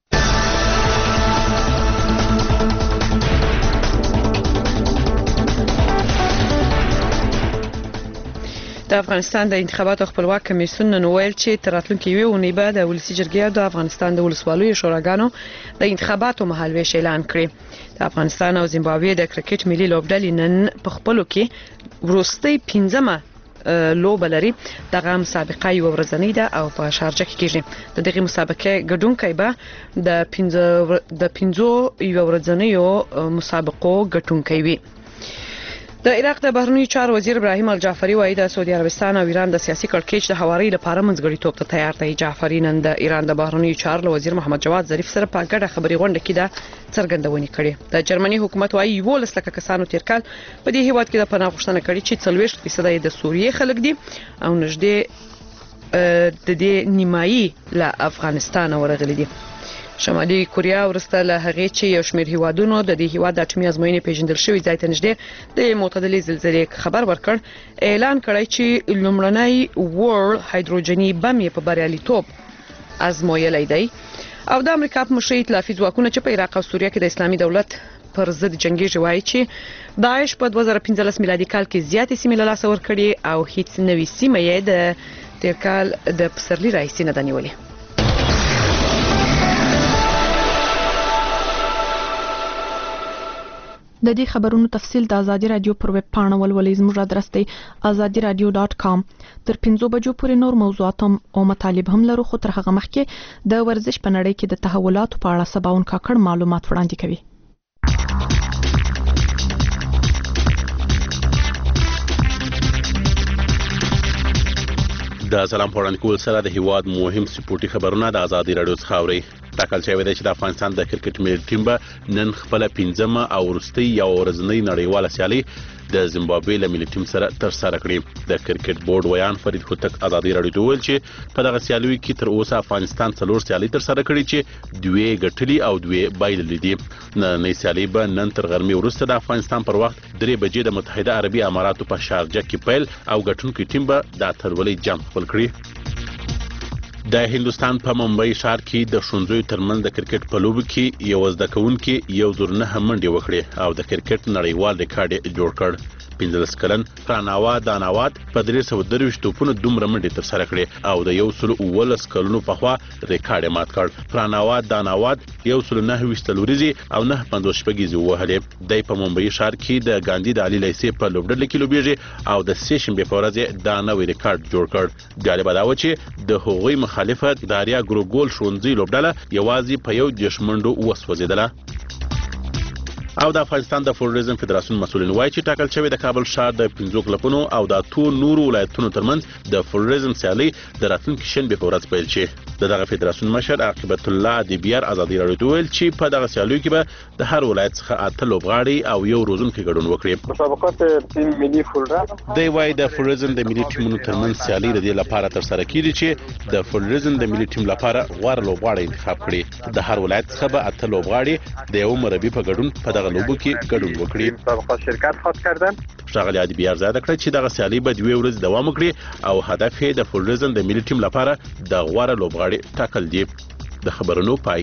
د افغانستان د انتخاباتو خپلواک کمیسیون نن ویل چې تر راتلونکي یوې اونۍ به د ولسي جرګې د افغانستان د ولسوالیو شوراګانو د انتخاباتو مهالویش اعلان کړي. د افغانستان او زیمبابوې د کرکټ ملي لوبډلې نن په خپلو کې وروستۍ پنځمه لوبه لري. دغه مسابقه یو ورځنۍ ده او په شارجه کې کیږي. د دغه مسابقې ګډونکي به د پنځه د پنځو یو ورځنیو مسابقو ګټونکي وي. د عراق د بهرنیو چارو وزیر ابراهیم الجعفری وايي د سعودي عربستان او ایران د سیاسي کړکېچ د هواري لپاره منځګړیتوب ته تیار دی. جعفری نن د ایران د بهرنیو چارو وزیر محمد جواد ظریف سره په ګډه خبري غونډه کې د څرګندونې کړې. د جرمني حکومت وايي یولس لکه کسانو تیر کال په دې هیواد کې د پناه غوښتنه کړې چې څلوېښت فیصد یې د سوریې خلک دي او نږدې د دې نیمایي له افغانستان ورغلي دي. شمالي کوریا ورسته له هغې چې یو شمېر هیوادونو د دې هیواد د اټومي ازموینې پیژندل شوی ځای ته نږدې د معتدلې زلزلې خبر ورکړ. اعلان کړی چې لومړنی ورلد هایدروجني بم یې په بریالیتوب ازمویلی دی. او د امریکا په مشرۍ ائتلافي ځواکونه چې په عراق او سوریه کې د اسلامي دولت پر ضد جنگي جوړای چې داعش په دوه زره پنځلس میلادي کال کې زیاتې سیمې له لاسه ورکړي او هیڅ نوې سیمه یې د تیر کال د پسرلي راهیسې نه ده نیولې. د دې خبرونو تفصیل د ازادي رادیو پر ویب پاڼه ولولئ. زموږ ادرس دی azadi radio dot com. تر پنځو بجو پورې نور موضوعات او مطالب هم لرو، خو تر هغه مخکې د ورزش په نړۍ کې د تحولاتو په اړه سباون کاکړ معلومات وړاندې کوي. د سلام پوره کول سره د هیواد مهم سپورتي خبرونه د ازادي رادیو څخه اوري. ټاکل شوی دی چې د افغانستان د کرکټ ملي ټیم به نن خپل پنځمه او وروستۍ یو ورځنۍ نړیواله سیالي د زیمبابوې له ملي ټیم سره تر سره کړي. د کرکټ بورډ ویان فرید هوتک ازادي رادیو ته ویل چې په دغه سیالیو کې تر اوسه افغانستان څلور سیالي تر سره کړي چې دوی ګټلي او دوی بایللې دي. نن سیالي به نن تر غرمې وروسته د افغانستان پر وخت درې بجې د متحده عربي اماراتو په شارجه کې پیل او ګټونکي ټیم به د اتلولۍ جام خپل کړي. د هندستان په ممبئی ښار کې د ښوونځیو ترمنځ د کرکټ په لوبو کې یو زده کوونکي یو زر نهه منډې وکړې او د کرکټ نړیوال ریکارډ یې جوړ کړ. پنځلس کلن فراناوا داناوات په درې سوه درویشت توپونو دومره منډې ترسره کړې او د یو سل اوولس کلونو پخوا ریکارډ یې مات کړ. فراناوا داناوات یو سل نهه ویشت څلوریزې او نهه پنځوس شپږیزې ووهلې. دی په ممبئی ښار کې د ګاندي د علي لیسې په لوبډله کې لوبېږي او د سې شنبې په ورځ یې دا نوی ریکارډ جوړ کړ. جالبه دا وه چې د هغوی مخالفه د آریا ګروګول ښوونځي لوبډله یوازې په یو دېرش منډو وسوځېدله. او د افغانستان د فوټبال فدراسیون مسؤلین وایي چې ټاکل شوی د کابل ښار د پنځو کلبونو او د اتو نورو ولایتونو ترمنځ د فوټبال سیالي د راتلونکي شنبې په ورځ پیل شي. د دغه فدراسیون مشر عاقبت الله دیبیار ازادي رادیو ته ویل چې په دغه سیالیو کې به د هر ولایت څخه اته لوبغاړي او یو روزونکی ګډون وکړي. مسابقات ټیم ملي فوټبال دی وايي د فوټبال د ملي ټیمونو ترمنځ سیالي د دې لپاره تر سره کیږي چې د فوټبال د ملي ټیم لپاره غوړ لوبغاړي انتخاب کړي. د هر ولایت څخه به اته لوبغاړي د یو مربي په ګډون په دغه لوبو کې ګډون وکړي. مسابقات شرکت خاص کردن. ښاغلي دیبیار زیاته کړه چې دغه سیالي به دوه ورځې دوام وکړي او هدف یې د فوټبال د ملي ټیم لپاره د غوړ لوبغاړي ټاکل دي. د خبرونو پای.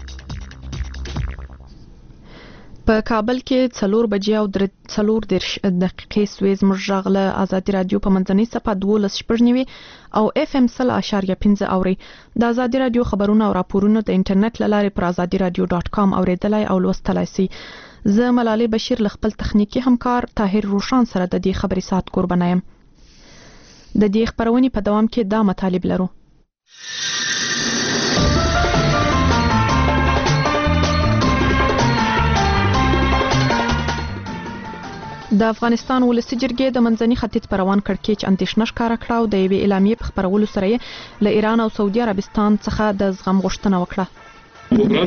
په کابل کې څلور بجې او څلور دېرش دقیقې سوې. زموږ غږ له ازادي رادیو په منځنۍ صفحه دولس شپږ نوي او اف ام سل اشاریه پنځه اوري. د ازادي رادیو خبرونه او راپورونه د انټرنیټ له لارې پر azadi radio dot com اوریدلای او لوستلای شئ. زه ملالۍ بشیر له خپل تخنیکی همکار طاهر روشان سره د دې خبري سات قربانه یم. د دې خبرونې په دوام کې دا مطالب لرو. د افغانستان ولسي جرګې د منځني ختیځ پر روان کړکېچ اندېښنه ښکاره کړه او د یوې اعلامیې په خپرولو سره یې له ایران او سعودي عربستان څخه د زغم غوښتنه وکړه.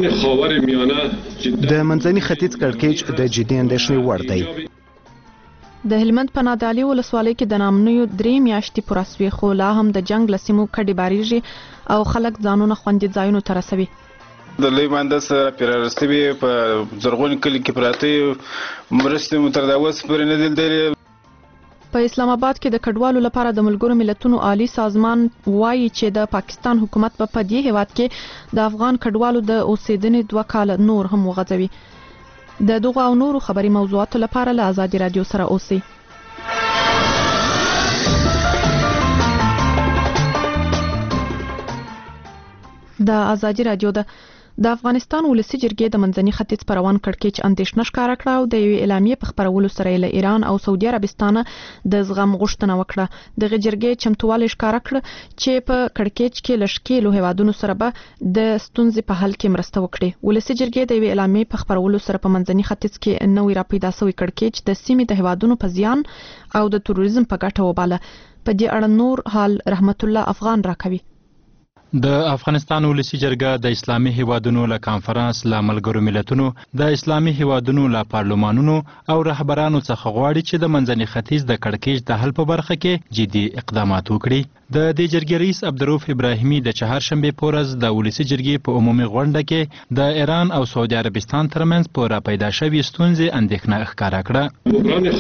د منځني ختیځ کړکېچ د جدي اندېښنې وړ دی. د هلمند په نادعلي ولسوالۍ کې د نامنیو درې میاشتې پوره سوې خو لا هم د جنگ له سیمو کډې بارېږي او خلک ځانونه خوندي ځایونو ته رسوي. د لوی مانده سره پیرارستوي په زرغون کلي کې پراته مرستې مو تر دا اوسه پورې نه دي. په اسلام آباد کې د کډوالو لپاره د ملګرو ملتونو عالی سازمان وایي چې د پاکستان حکومت په پدې هیواد کې د افغان کډوالو د اوسېدنې دوه کال نور هم وغځوي. د دغه او نورو خبري موضوعاتو لپاره له آزادي رادیو سره اوسئ. د آزادي رادیو د د افغانستان ولسی جرګې د منځني ختیځ پروان کړکېچ اندېښنه ښکاره کړه او د یوې اعلامیې په خپرولو سره له ایران او سعودي عربستان د زغم غوښتنه وکړه. دغه جرګې چمتووالی ښکاره کړ چې په کړکېچ کې له ښکېلو هیوادونو سره به د ستونزې په حل کې مرسته وکړي. ولسی جرګې د یوې اعلامیې په خپرولو سره په منځني ختیځ کې نوې راپیدا شوی کړکېچ د سیمې د هیوادونو په زیان او د تروریزم په ګټه وباله. په دې اړه نور حال رحمت الله افغان راکوي. د افغانستان ولسی جرګه د اسلامي هیوادونو له کانفرنس له ملګرو ملتونو د اسلامي هیوادونو له پارلمانونو او رهبرانو څخه غواړي چې د منځني ختیځ د کړکېچ د حل په برخه کې جدي اقدامات وکړي. د دې جرګې رئیس عبدالرؤف ابراهیمي د چهارشنبه په ورځ د ولسی جرګې په عمومي غونډه کې د ایران او سعودي عربستان ترمنځ په راپیدا شوې ستونزې اندېښنه ښکاره کړه. بحران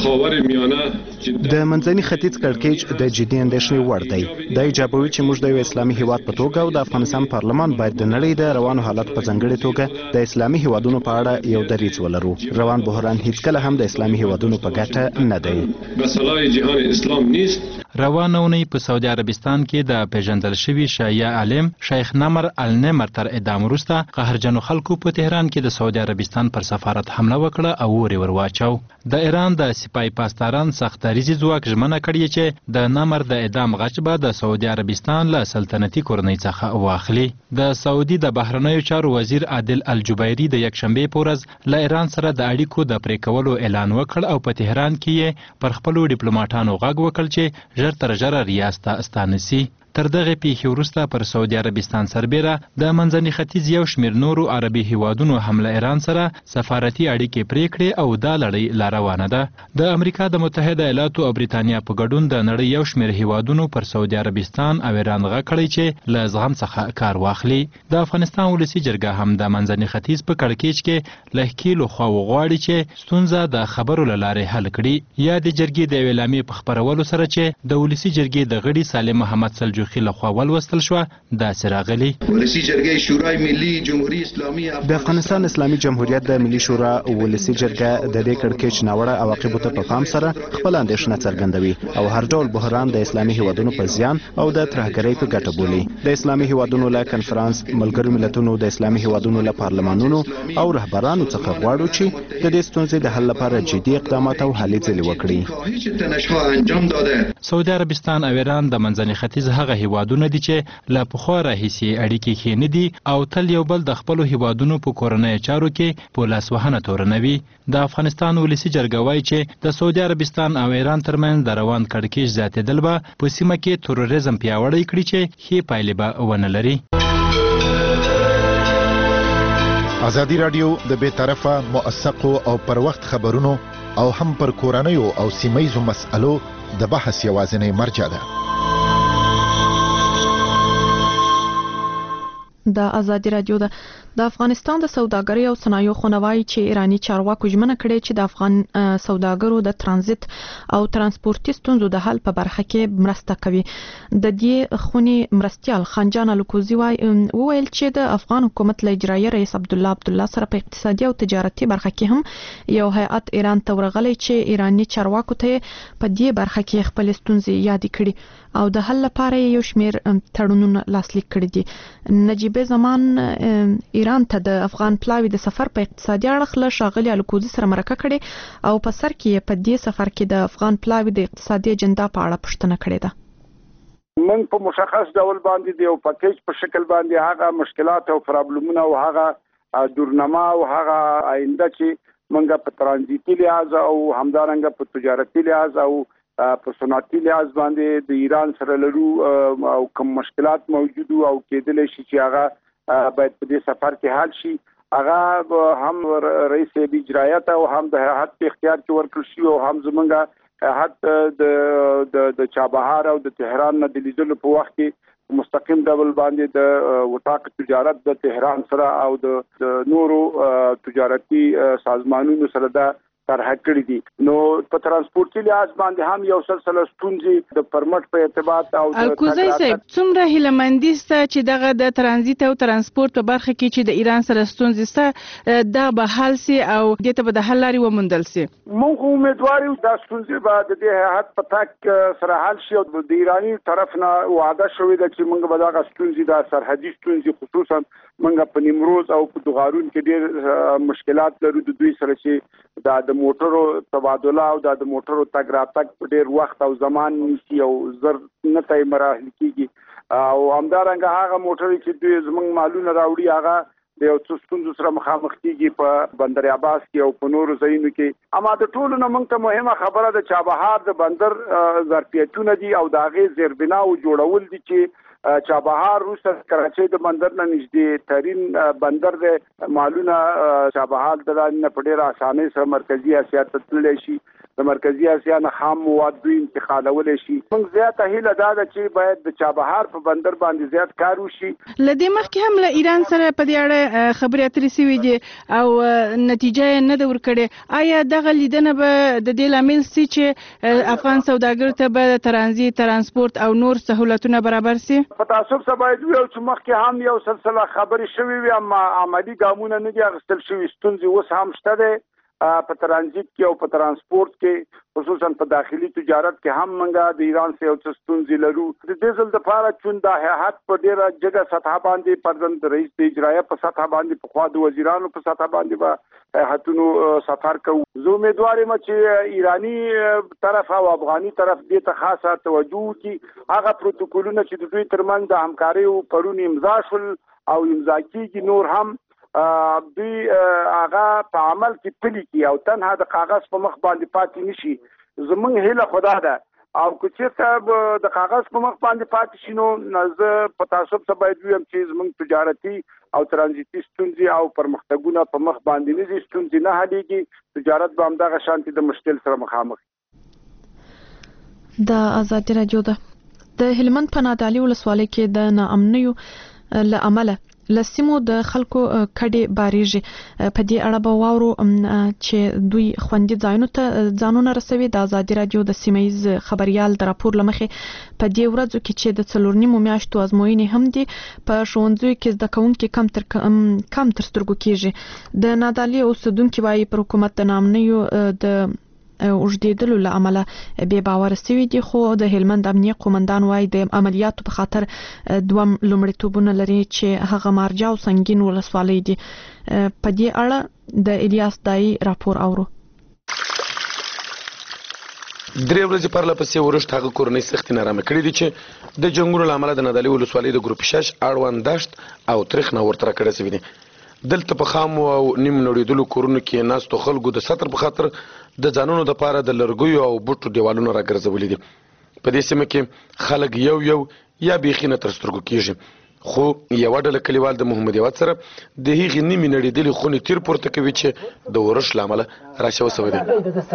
خاورمیانه د منځني ختیځ کړکېچ د جدي اندېښنې وړ دی. دا ایجابوي چې موږ د اسلامي هیواد په توګه او د افغانستان پارلمان باید د نړۍ د روانو حالات په ځانګړې توګه د اسلامي هیوادونو په اړه یو دریځ ولرو. روان بحران هیڅکله هم د اسلامي هیوادونو په ګټه نه دی. بسلای جهان اسلام نیست. روانه اونۍ په سعودي عربستان کې د پیژندل شوي شیعه عالم شیخ نمر النمر تر اعدام وروسته قهرجنو خلکو په تهران کې د سعودي عربستان پر سفارت حمله وکړه او اور ور واچاو. د ایران د سپای پاسداران سخت دریځي ځواک ژمنه کړې چې د نمر د اعدام غچ به د سعودي عربستان له سلطنتي کورنۍ څخه واخلي. د سعودي د بهرنیو چارو وزیر عادل الجبیری د یکشنبه په ورځ له ایران سره د اړیکو د پرې کولو اعلان وکړ او په تهران کې یې پر خپلو ډیپلوماټانو غږ وکړ چې ژر تر ژره ریاست ته ستانه سي. تر دغه پیښې وروسته پر سعودي عربستان سربیره د منځني ختیځ یو شمېر نورو عربي هیوادونو هم له ایران سره سفارتي اړیکې پرې کړې او دا لړۍ لا روانه ده. د امریکا د متحده ایالاتو او بریتانیا په ګډون د نړۍ یو شمېر هیوادونو پر سعودي عربستان او ایران غږ کړی چې له زغم څخه کار واخلي. د افغانستان ولسی جرګه هم د منځني ختیځ په کړکېچ کې له ښکېلو خواوو غواړي چې ستونزه د خبرو له لارې حل کړي. یا د جرګې د اعلامیې په خپرولو سره چې د ولسی جرګې د غړي سالم محمد سلجوقي لخوا ولوستل شو دا سراغلی. ولسی جرګې شورای ملي جمهوریت اسلامي د افغانستان اسلامي جمهوریت د ملي شورا ولسی جرګه د دې کړکېچ ناوړه عواقبو ته په پام سره خپل اندېښنه څرګندوي او هر ډول بحران د اسلامي هیوادونو په زیان او د ترهګرۍ په ګټه بولي. د اسلامي هیوادونو له کانفرنس ملګرو ملتونو د اسلامي هیوادونو له پارلمانونو او رهبرانو څخه غواړو چې د دې ستونزې د حل لپاره جدي اقدامات او هلې ځلې وکړي. سعودي عربستان او ایران د منځني ختیځ هغه هیوادونه دي چې لا پخوا راهیسې اړیکې ښې نه دي او تل یو بل د خپلو هیوادونو په کورنیو چارو کې په لاسوهنه تورنوي. د افغانستان ولسی جرګه وایي چې د سعودي عربستان او ایران ترمنځ د روان کړکېچ زیاتېدل به په سیمه کې تروریزم پیاوړی کړي چې ښې پایلې به ونه لري. ازادي رادیو د بې طرفه موثقو او پر وخت خبرونو او هم پر کورنیو او سیمهیزو مسألو د بحث یوازینی مرجع ده. د آزادي رادیو د د افغانستان د سوداګرۍ او صنایعو خونوای چې ایرانی چارواکو ژمنه کړې چې د افغان سوداګرو د ترانزیت او ترانسپورتي ستونزو د حل په برخه کې مرسته کوي. د دې خونی مرستيال خانجان الکوزی وویل چې د افغان حکومت له اجرایي رئیس عبد الله عبد الله سره په اقتصادي او تجارتي برخه کې هم یو هیئت ایران ته ورغلی چې ایرانی چارواکو ته په دې برخه کې خپل ستونزې یاد کړي او د حل لپاره یو شمیر تړونونه لاسلیک کړي دي. نجیب زمان ایران ته د افغان پلاوی د سفر په اقتصادي اړخ له ښاغلي الکوزي سره مرکه کړې او په سر کې په دې سفر کې د افغان پلاوی د اقتصادي اجنډا په اړه پوښتنه کړې ده. من په مشخص ډول باندې د یو پکیج په شکل باندې هغه مشکلات او پرابلمونه او هغه دورنما او هغه آینده چې منګه په ترانزیتي لحاظ او همدارنګه په تجارتي لحاظ او په صنعتي لحاظ باندې د ایران سره لرو او کوم مشکلات موجود او کېدل شي چې هغه باید په دې سفر کې حل شي. هغه هم رئیس اجرایت او هم د هیئت په اختیار کې ورکړل شي او هم زمونږه حتی د د چابهار او د تهران نه د لیدلو په وخت کې مستقیم ډول باندې د وټاک تجارت د تهران سره او د نورو تجارتي سازمانونو سره د طرح کړی دي نو په ترانسپورتي لحاظ باندې هم یو سلسله ستونزې د پرمټ په اعتبار او د الکوزي صاحب څومره هیلمندي سته چې دغه د ترانزیت او ترانسپورت په برخه کې چې د ایران سره ستونزې سته دا به حل سي او دې ته به د حل لارې وموندل سي. موږ امیدوار یو دا ستونزې به د دې هیات په تک سره حل شي او د ایراني طرف نه وعده شوې ده چې موږ به دغه ستونزې د سرحدي ستونزې خصوصا موږ په نیمروز او په دوغارون کې ډېر مشکلات لرو د دوی سره چې دا د موټرو تبادله او د موټرو تګ راتګ په ډېر وخت او زمان نیسي او زر نه تای مراحل کېږي او همدارنګه هغه موټرې چې دوی زموږ مالونه راوړي هغه د یو څو ستونزو سره مخامخ کېږي په بندر عباس کې او په نورو ځایونو کې. اما د ټولو نه موږ ته مهمه خبره د چابهار د بندر ظرفیتونه دي او د هغې زیربنا او جوړول دي چې چابهار روسه کراچۍ د بندر نه نږدې ترين بندر دی. مالونه چابهار د نه په ډېره اسانۍ سره مرکزی اسیا ته تللی شي د مرکزی اسیا نه خام مواد دوی انتقالولی شي. موږ زیاته هیله دا ده چې باید د چابهار په بندر باندې زیات کار وشي. له دې مخکې هم له ایران سره په دې اړه خبرې اترې سوي دي او نتیجه یې نه ده ورکړې. آیا دغه لیدنه به د دې لامل سي چې افغان سوداګرو ته به ترانزیت ترانسپورت او نور سهولتونه برابر سي؟ په تاسو سره باید ویو چې مخکې هم یو سلسله خبرې شوې وي اما عملی ګامونه نه دي اخیستل شوي. ستونزې اوس هم شته دی په ترانزیت کې او په ترانسپورت کې خصوصا په داخلي تجارت کې هم موږ د ایران سره یو څه ستونزې لرو. د دې ځل دپاره چون دا هیات په ډېره جګه سطحه باندې پرځند رئیس د اجرایه په سطحه باندې پخوا د وزیرانو په سطحه باندې به هیاتونو سفر کوو. زه امیدوار یم چې ایرانی طرف او افغاني طرف دې ته خاصه توجه وکړي. هغه پروتوکولونه چې د دوی ترمنځ د همکارۍ پرون امضا شول او امضا کېږي نور هم دوی هغه په عمل کې پلي کړي او تنها د کاغذ په مخ باندې پاتې نشي. زموږ هیله خدا ده او که چېرته د کاغذ په مخ باندې پاتې شي نو زه په تعصب سره باید ویم چې زموږ تجارتي او ترانزیتي ستونزې او پرمختګونه په مخ باندې نه دي. ستونزې نه حلېږي. تجارت به همدغه شانتې د مشکل سره مخامخ. د ازادي راډیو ده د هلمند په نادعلي ولسوالۍ کې د ناامنیو له امله لسیمو د خلکو کډې باریږي. په دې اړه به واورو چې دوی خوندي ځایونو ته ځانونه رسوي. د ازادي راډیو د سیمهیز خبريال د راپور لمخې په دې ورځو کې چې د څلور نیمو میاشتو ازموینې هم دي په ښوونځیو کې زده کوونکي کم تر کم تر سترګو کېږي. د نادعلي اوسیدونکي وایي پر حکومت د ناامنیو د اوږدېدلو له امله بې باوره سوي دي خو د هلمند امنیه قومندان وایي د عملیاتو په خاطر دوم لومړیتوبونه لري چې هغه مارجه او سنګین ولسوالۍ دي. په دې اړه د الیاس دایي راپور اورو. درې ورځې پرله پسې ورشت هغه کورنۍ سختې نارامه کړي دي چې د جنګونو له امله د نادعلي ولسوالۍ د ګروپ شش اړوند دشت او تریخ نه ورته راکړه سوي دي. دلته په خامو او نیم نړېدلو کورونو کې ناستو خلکو د سطر په خاطر د ځانونو دپاره د لرګیو او بوټو دیوالونه راګرځولي دي. په دې سیمه کې خلک یو یو یا بیخي نه تر سترګو کېږي. خو یوه ډله کلیوال د محمد یواد سره د هغې نیمې نړېدلې خونې تیر پورته کوي چې د ورش له امله راشوه سوی دی.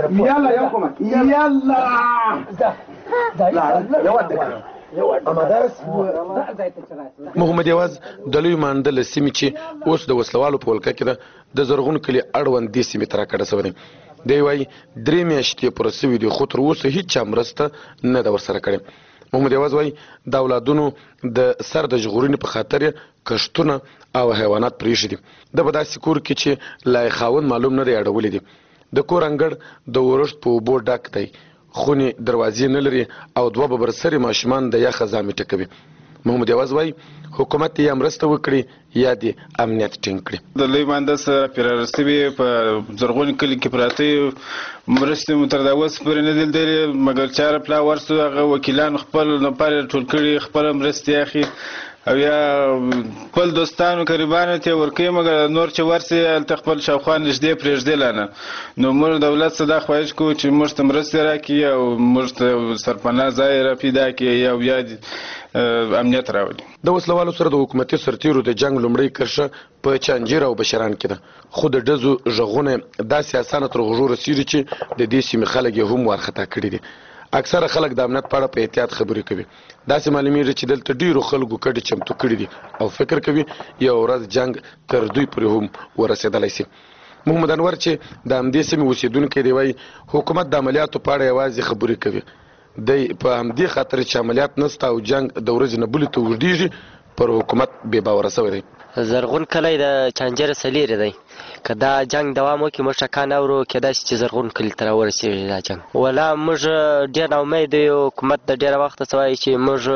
محمد یواز د لوی مانده له سیمې چې اوس د وسلوالو په ولکه کې ده د زرغون کلي اړوند دې سیمې ته راکډه سوی دی. دی وایي درې میاشتې پوره سوي دي خو تر اوسه هېچا مرسته نه ده ورسره کړې. محمد یواز وایي د اولادونو د سر د ژغورنې په خاطر یې کښتونه او حیوانات پرېښي دي. ده په داسې کور کې چې لا یې خاوند معلوم نه دی اړولی دی. د کور انګړ د ورښت په اوبو ډک دی. خونې دروازې نه لري او دوه ببرسري ماشومان د یخه ځامې ټکوي. محمد یواز وایي حکومت یا مرسته وکړي یا دې امنیت ټینګ کړي. د لوی مانده سره پیرار سوي په زرغون کلي کې پراته مرستې مو تر دا اوسه پورې نه دي لیدلې مګر چاره پلا ورسو هغه وکیلان خپل لپاره ټول کړي خپله مرستې اخلي او یا خپل دوستانو قریبانو ته ورکوي مګر نور چې ورسي هلته خپل شاوخوا نږدې پرېږدي لانه نو موږ دولت څخه دا خواهش کوو چې موږ ته مرستې راکړي او موږ ته سرپناه ځای را پیدا کړي او یا امنیت راولي. د وسلوالو سره د حکومتي سرتیرو د جنگ لومړۍ کرښه په چانجیر او بشران کې ده خو د ډزو غږونه داسې اسانه تر غوږو رسېږي چې د دې سیمې خلک یې هم وارخطا کړي دي. اکثره خلک د امنیت په اړه په احتیاط خبرې کوي. داسې معلومیږي چې دلته ډیرو خلکو کډې چمتو کړي دي او فکر کوي یو ورځ جنگ تر دوی پورې هم ورسېدلی شي. محمد انور چې د همدې سیمې اوسېدونکی دی وایي حکومت د عملیاتو په اړه یوازې خبرې کوي. دی په همدې خاطر چې عملیات نشته او جنگ د ورځې نه بلې ته اوږدېږي پر حکومت بې باوره شوی دی. زرغون کلی د چانجره څلېرې دی. که دا جنگ دوام وکړي موږ ټکان اورو کېدای شي چې زرغون کلي ته راورسېږي دا جنگ. ولا موږ ډېر ناامید یو حکومت د ډېره وخته څه وایي چې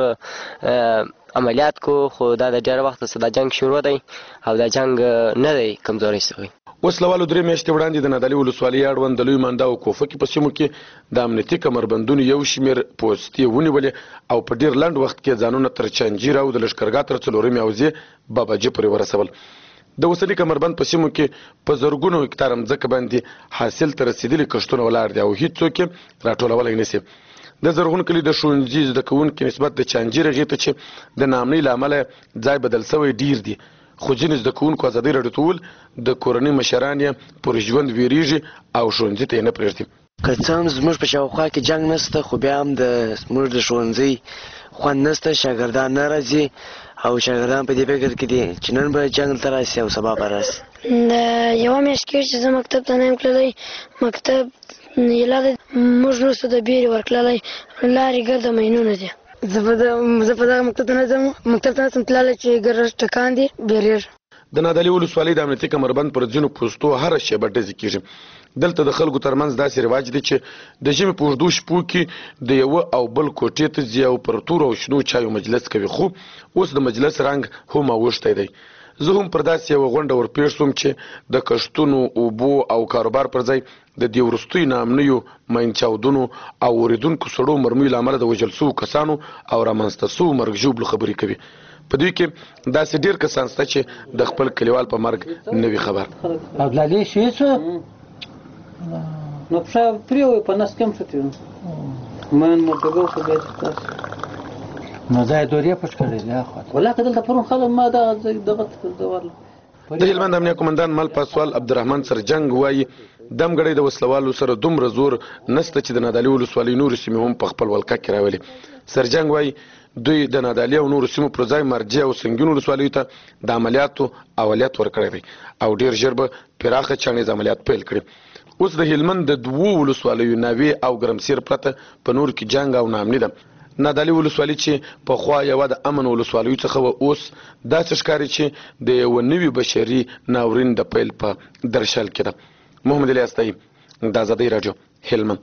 موږ عملیات کوو خو دا د ډېره وخته څه دا جنگ شروع دی او دا جنگ نه دی کمزوری شوی. وسلوالو درې میاشتې وړاندې د نادعلي ولسوالۍ اړوند د لوی منډه او کوفکي په سیمو کې د امنیتي کمربندونو یو شمېر پوستې ونیولې او په ډېر لنډ وخت کې ځانونه تر چنجیر او د لښکرګاه تر څلورمې حوزې باباجي پورې ورسول. د اوسني کمربند په سیمو کې په زرګونو هکتار مځکه باندې حاصل ته رسېدلي کښتونه ولاړ دي او هېڅوک یې راټولولی نه شي. د زرغون کلي د ښوونځي زده کوونکي نسبت د چانجیر هغې ته چې د ناامنۍ له امله ځای بدل شوی ډیر دي خو ځینې زده کوونکو ازادۍ راډیو ته وویل د کورنۍ مشران یې پر ژوند ویریږي او ښوونځي ته یې نه پرېږدي. که څه هم زموږ په شاوخوا کې جنګ نشته خو بیا هم د زموږ د ښوونځي خوند نشته شاګردان نه راځي او شاګردان په دې فکر کې دي چې نن به جنګ ته راشي او سبا به راشي. د یوه میاشت کېږي چې زه مکتب ته نه یم تللی. مکتب ایله دی موږ نسو د بیرې ورتللی لارې ګرده مینونه دي. زه په دغه مکتب ته نه ځم مکتب ته نه شم تللی چې ګرده ټکان دي بیریږم. د نادعلي ولسوالۍ د امنیتي کمربند پر ځینو پوستو هره شیبه ډزې کېږي. دلته د خلکو ترمنځ داسې رواج دی چې د ژمي په اوږدو شپو کې د یوه او بل کوټې ته ځي او پر تورو او شنو چایو مجلس کوي خو اوس د مجلس رنګ هم اوښتی دی. زه هم پر داسې یوه غونډه ورپېښ شوم چې د کښتونو اوبو او کاروبار پر ځای د دې وروستیو ناامنیو مینچاودونو او اورېدونکو سړو مرمیو له امله د وژل شوو کسانو او رامنځته شوو مرګ ژوبلو خبرې کوي. په دوی کې داسې ډېر کسان شته چې د خپل کلیوال په مرګ نه وي خبر. عبدالعلي شوی څه نو پښه پرې وي په نس کې هم شتي من مرتبه خو بیا تاسو نو ځای دورې پټ کړی دی اخو ولا که دلته پرون خلک ما دا دغه دورله. د هلمند امنیه قومندان مل پاسوال عبدالرحمن سرجنګ وایي دمګړی د وسلوالو سره دومره زور نسته چې د نادعلي ولسوالۍ نورې سیمې هم په خپل ولکه کې راولي. سرجنګ وایي دوی د نادعلي او نورو سیمو پر ځای مرجع او سنګینو ولسوالیو ته د عملیاتو اولویت ورکړی دی او ډېر ژر به پراخه چاڼیز عملیات پیل کړي. اوس د هلمند د دوو ولسوالیو ناوې او ګرمسیر پرته په نور کې جنګ او ناامني ده. نادعلي ولسوالي چې پخوا یوه د امن ولسوالیو څخه وه اوس داسې ښکاري چې د یوه نوي بشري ناورین د پیل په درشل کې ده. محمد علي استایي د ازادۍ راډیو هلمند.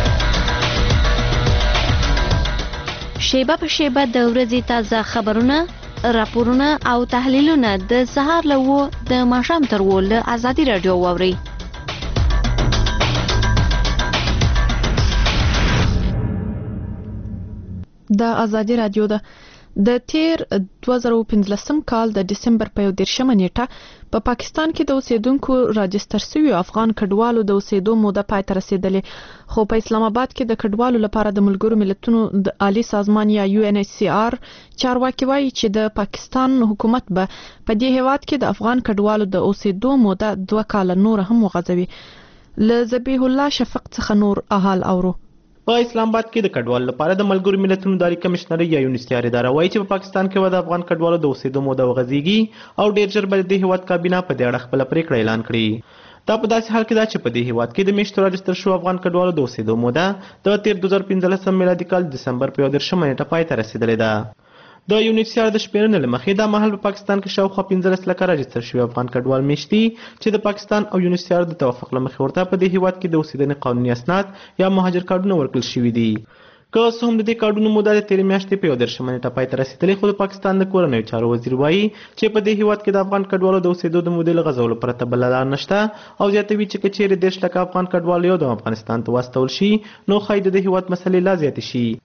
شیبه په شیبه د ورځې تازه خبرونه راپورونه او تحلیلونه د سهار له اوو د ماښام تر اوو له ازادي راډیو واورئ. د ازادي راډیو ده د تیر دوه زره پنځلسم کال د دسمبر په یو دېرشمه نیټه په پا پاکستان کې د اوسیدونکو راجستر شویو افغان کډوالو د اوسېدو موده پای ته رسېدلې خو په اسلام آباد کې د کډوالو لپاره د ملګرو ملتونو د عالی سازمان یا یو ان ایچ سی آر چارواکي وایي چې د پاکستان حکومت به په دې هیواد کې د افغان کډوالو د اوسېدو موده دوه کاله نور هم وغځوي. له ذبیح الله شفق څخه نور احال اورو. په اسلام آباد کې د کډوالو لپاره د ملګرو ملتونو داري کمشنري یا یونیسیار اداره وایي چې په پاکستان کې د افغان کډوالو د اوسېدو موده وغځېږي او ډېر ژر به د هیواد کابینه په دې اړه خپله پرېکړه اعلان کړي. دا په داسې حال کې ده چې په دې هیواد کې د میاشتو راجستر شو افغان کډوالو د اوسېدو موده د تیر دوه زره پنځلسم میلادي کال دسمبر په یو دېرشمه نیټه پای ته رسېدلې ده. د یونیسیار د شمېرنې له مخې دا مهال په پاکستان کې شاوخوا پنځلس لکه راجستر شوي افغان کډوال میشتي چې د پاکستان او یونیسیار د توافق له مخې ورته په دې هیواد کې د اوسېدنې قانوني اسناد یا مهاجر کارډونه ورکړل شوي دي. که څه هم د دې کارډونو موده د تېرې میاشتې په یو دېرشمه نیټه پای ته رسېدلې خو د پاکستان د کورنیو چارو وزیر وایي چې په دې هیواد کې د افغان کډوالو د اوسېدو د مودې له غځولو پرته بله لار نشته او زیاتوي چې که چیرې دېرش لکه افغان کډوال یو دم افغانستان ته واستول شي نو ښایي د دې هیواد مسلې لا زیاتې شي.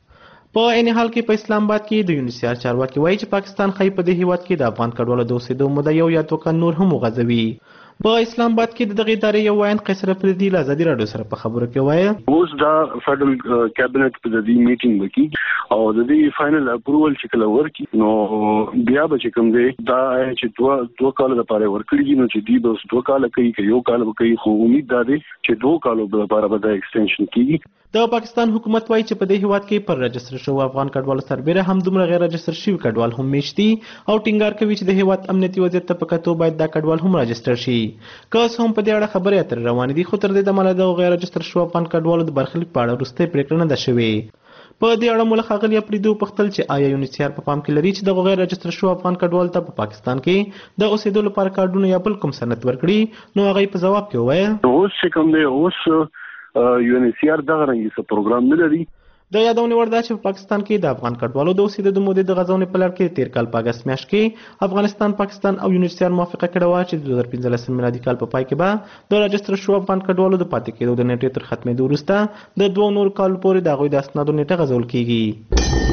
په عین حال کې په اسلام آباد کې د یونیسیار چارواکي وایي چې پاکستان ښایي په دې هیواد کې د افغان کډوالو د اوسېدو موده یو یا دوه کال نور هم وغځوي. په اسلام آباد کې د دغې ادارې یو وایند قیصر افریدي له ازادي راډیو سره په خبرو کې وایي اوس دا فدرل کابینټ په دې میټینګ وکړي او د دې فائنل اپروول چې کله ورکړي نو بیا به چې کوم دی دا چې دوه دوه کال لپاره ورکړي نو چې دی به دوه کال کوي که یو کال کوي خو امید دا دی چې دوه کالو لپاره به دا ایکسټنشن کیږي. د پاکستان حکومت وایي چې په دې هیواد کې پر رجستر شوو افغان کډوالو سربېره هم دومره غیر رجستر شوي کډوال هم میشت دي او ټینګار کوي چې د هیواد امنیتي وضعیت ته په کتو باید دا کډوال هم رجستر شي. که څه هم په دې اړه خبرې اترې روانې دي خو تر دې دمه له دغو غیر رجستر شوو افغان کډوالو د برخلیک په اړه وروستۍ پرېکړه نه ده شوې. په دې اړه مو له ښاغلي افریدي وپوښتل چې آیا یونیسیار په پام کې لري چې دغو غیر رجستر شوو افغان کډوالو ته په پاکستان کې د اوسېدو لپاره کارډونه یا بل کوم سند ورکړي. نو هغه په ځواب کې وویل اوس چې کوم دی اوس یونیسیار دغه رنګي څه پروګرام نه لري. د یادونې وړ ده چې په پاکستان کې د افغان کډوالو د اوسېدو د مودې د غځونې په لړ کې تېر کال په اګست میاشت کې افغانستان پاکستان او یونیسیار موافقه کړې وه چې د دوه زره پنځلسم میلادي کال په پای کې به د رجستر شوو افغان کډوالو د پاتې کېدو د نیټې تر ختمېدو وروسته د دوو نورو کالو پورې د هغوی د اسنادو نیټه غځول کېږي.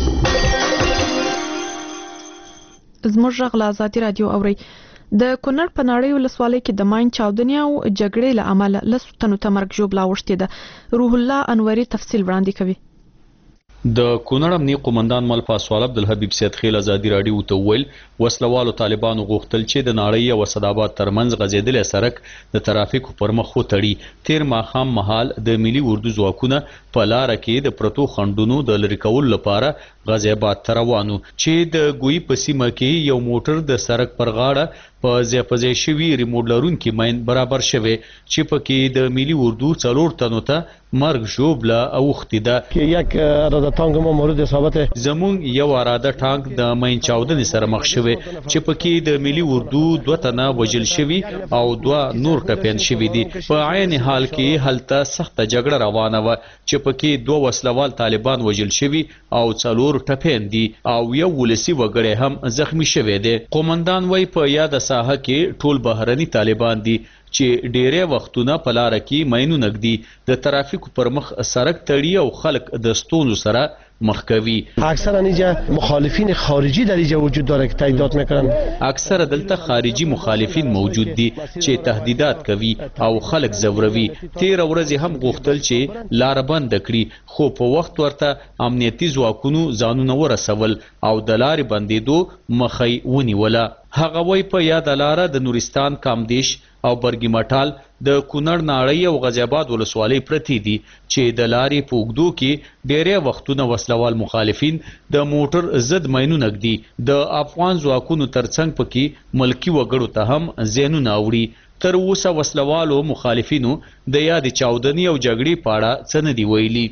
زموږ غږ له ازادي راډیو اورئ. د کونړ په ناړۍ ولسوالۍ کې د ماین چاودنې او جګړې له امله لسو تنو ته مرګ ژوبله اوښتې ده. روح الله انوري تفصیل وړاندې کوي. د کونړ امنیي قومندان ملفا سوال عبدالحبیب سید خیل ازادي راډیو ته وویل وسلوالو طالبانو غوښتل چې د ناړۍ او اسداباد ترمنځ غځېدلی سړک د ترافیکو پر مخ وتړي. تیر ماښام مهال د ملي اردو ځواکونه په لاره کې د پرتو خنډونو د لرې کولو لپاره غازي آباد ته روانو چې د ګوی په سیمه کې یو موټر د سړک پر غاړه په ځای په ځای شوي ریموټ لرونکي ماین برابر شوی چې پکې د ملي اردو څلور تنو ته مرګ ژوبله اوښتې ده. یک اراده تانک ما مورد اصابت زمونږ یو اراده ټانک د ماین چاودنې سره مخ شوی چې پکې د ملي اردو دوه تنه وژل شوي او دوه نور ټپیان شوي دي. په عین حال کې هلته سخته جګړه روانه وه چې پکې دوه وسلوال طالبان وژل شوي او څلور ټپیان دي او یو ولسي وګړی هم زخمی شوی دی. قومندان وایي په یاده ساحه کې ټول بهرني طالبان دي چې ډیری وختونه په لاره کې ماینونه ږدي د ترافیکو پر مخ سړک تړي او خلک د ستونزو سره مخ کوي. اکثرا اینجا مخالفین خارجی در اینجا وجود داره که تهدیدات میکنن. اکثر دلته خارجي مخالفین موجود دي چې تهدیدات کوي او خلک زوروي. تیر ورځ هم غوښتل چې لار بند کړي خو په وخت ورته امنیتي ځواکونو ځانونه ورسول او د لارې بندېدو مخې ونیوله. هغه وایي په یاده لاره د نورستان کامدیش او برګي مټال د کونړ ناړۍ او غازي آباد ولسوالۍ پرتې دي چې د لارې په اوږدو کې ډیری وختونه وسلوال مخالفین د موټر ضد ماینونه ږدي. د افغان ځواکونو ترڅنګ پکې ملکي وګړو ته هم زیانونه اوړي. تر اوسه وسلوالو مخالفینو د یادې چاودنې او جګړې په اړه څه نه دي ویلي.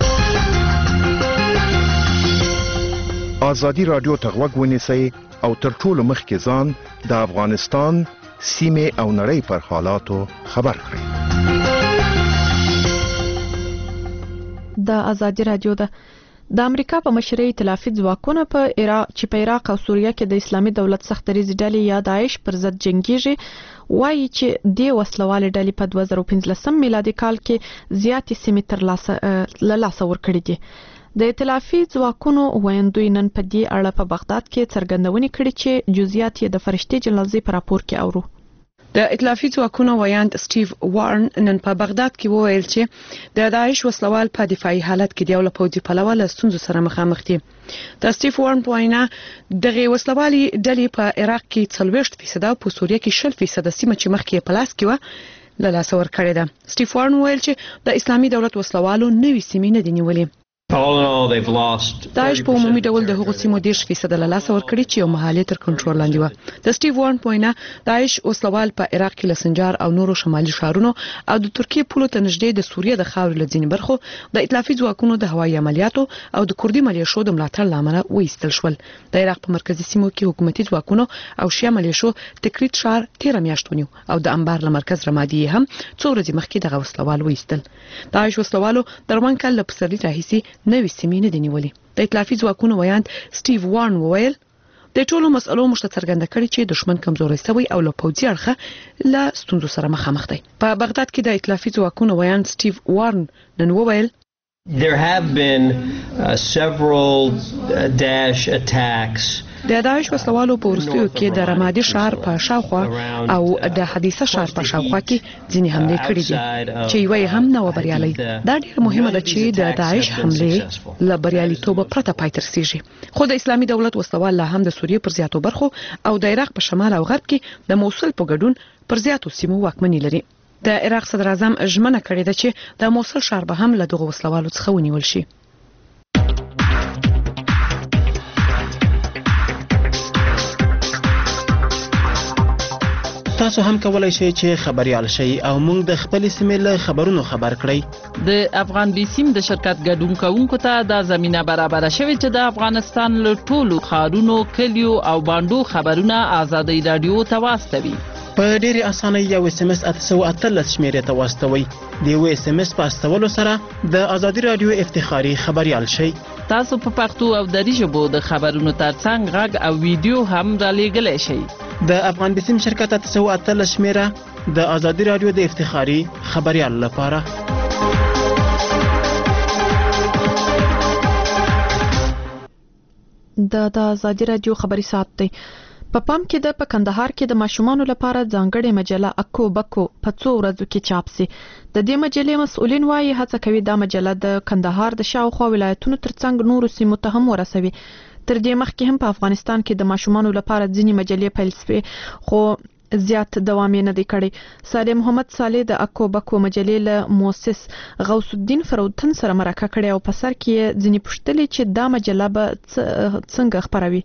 ازادي راډیو ته غوږ ونیسئ او تر ټولو مخکې ځان د افغانستان سیمې او نړۍ پر حالاتو خبر کړئ. د ازادي راډیو ده د امریکا په مشرۍ ائتلافي ځواکونه په عراق چې په عراق او سوریه کې د اسلامي دولت سختریزې ډلې یا داعش پر ضد جنګیږي وایي چې دې وسلوالې ډلې په دوه زره پنځلسم میلادي کال کې زیاتې سیمې تر لاسه له لاسه ورکړې دي. د ائتلافي ځواکونو ویندوی نن په دې اړه په بغداد کې څرګندونې کړې چې جزئیات یې د فرشتي جنرالزي په راپور کې اورو. د ائتلافي ځواکونو ویاند سټیو وارن نن په بغداد کې وویل چې د داعش وسلوال په دفاعي حالت کې دی او له پوځي پلوه له ستونزو سره مخامخ دي. د سټیو وارن په وینا دغه وسلوالي ډلې په عراق کې څلوېښت فیصد او په سوریه کې شل فیصد سیمه چې مخکې په لاس کې و له لاسه ورکړې ده. سټیو وارن ویل چې د اسلامي دولت وسلوالو نوې سیمې نه دي نیولې. داعش په عمومي ډول د هغو سیمو دیرش فیصد له لاسه ورکړي چې یو مهال تر کنټرول لاندې و. د سټیو وارن په وینا داعش وسلوال په عراق کې له سنجار او نورو شمالي ښارونو او د ترکیې پولو ته نږدې د سوریه د خاورې له ځینې برخو د ائتلافي ځواکونو د هوایي عملیاتو او د کردي ملیشو د ملاتړ له امله وایستل شول. د عراق په مرکزي سیمو کې حکومتي ځواکونو او شیعه ملیشو تکریت ښار تیر میاشت ونیو او د انبار له مرکز رمادي هم څو ورځې مخکې دغه وسلوال وایستل. داعش وسلوالو د روان کال له پسرلي راهیسې نوې سیمې نه دي نیولې. د ائتلافي ځواکونو ویاند سټیو وارن وویل د ټولو مسئلو مشته څرګنده کړي چې دشمن کمزوري شوی او له پوځي اړخه له ستونزو سره مخامخ دی. په بغداد کې د ائتلافي ځواکونو ویاند سټیو وارن نن وویل There have been uh, several uh, Daesh attacks. د داعش وسلوالو په ورستیو کې د رمادي شهر په شاوخوا او د حدیثه شهر په شاوخوا کې ځینې حملې کړې دي چې یوه یې هم نه وه بریالۍ. دا ډېره مهمه ده چې د داعش حملې له بریالیتوبه پرته پای ته رسېږي. خو د اسلامي دولت وسلوال لا هم د سوریې پر زیاتو برخو او د عراق په شمال او غرب کې د موصل په ګډون پر زیاتو سیمو واکمني لري. د عراق صدر اعظم ژمنه کړې ده چې د موصل ښار به هم له دغو وسلوالو څخه ونیول شي. تاسو هم کولای شئ چې خبريال شئ او موږ د خپل سیمې له خبرونو خبر کړئ. د افغان بي سیم د شرکت ګډون کوونکو ته د زمينه برابر شوې چې د افغانستان له ټولو ښارونو، کلیو او باندو خبرونه آزادۍ رادیو ته واستوي. په ډېرې اسانۍ یو اس ام اس اته سوه اتلس شمیرې ته واستوئ. د یو اس ام اس په استولو سره د ازادي رادیو افتخاري خبريال شئ. تاسو په پښتو او دری ژبو د خبرونو ترڅنګ غږ او ویډیو هم را لېږلی شئ. د افغان بسیم شرکت اته سوه اتلس شمیره د ازادي رادیو د افتخاري خبريال لپاره. د د ازادي رادیو خبري ساعت دی. په پام کې د په کندهار کې د ماشومانو لپاره ځانګړې مجله اکو بکو په څو ورځو کې چاپ سي. د دې مجلې مسؤلین وايي هڅه کوي دا مجله د کندهار د شاوخوا ولایتونو ترڅنګ نورو سیمو ته هم ورسوي. تر دې مخکې هم په افغانستان کې د ماشومانو لپاره ځینې مجلې پیل شوې خو زیات دوام یې نه دی کړی. صالح محمد صالح د اکو بکو مجلې له مؤسس غوث الدین فروتن سره مرکه کړې او په سر کې ځینې پوښتلې چې دا مجله به څنګه خپروي.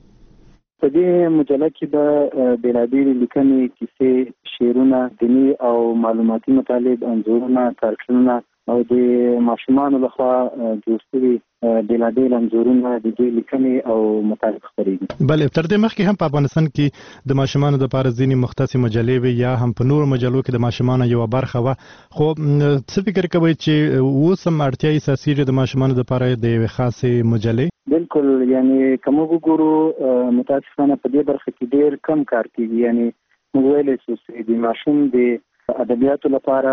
په دې مجله کې به بېلابېلې لیکنې، کیسې، شعرونه، دیني او معلوماتي مطالب، انځورونه، کارټونونه او د ماشومانو لخوا جوړ شوي بېلابېل انځورونه د دې لیکنې او مطالب خپرېږي. بلې تر دې مخکې هم په افغانستان کې د ماشومانو دپاره ځینې مختصې مجلې وي یا هم په نورو مجلو کې د ماشومانو یوه برخه وه. خو څه فکر کوئ چې اوس هم اړتیا احساسېږي د ماشومانو دپاره د یوې خاصې مجلې؟ بالکل، یعنی که موږ وګورو متاسفانه په دې برخه کې ډېر کم کار کېږي. یعنی موږ ویلی شو چې د ماشوم د ادبیاتو لپاره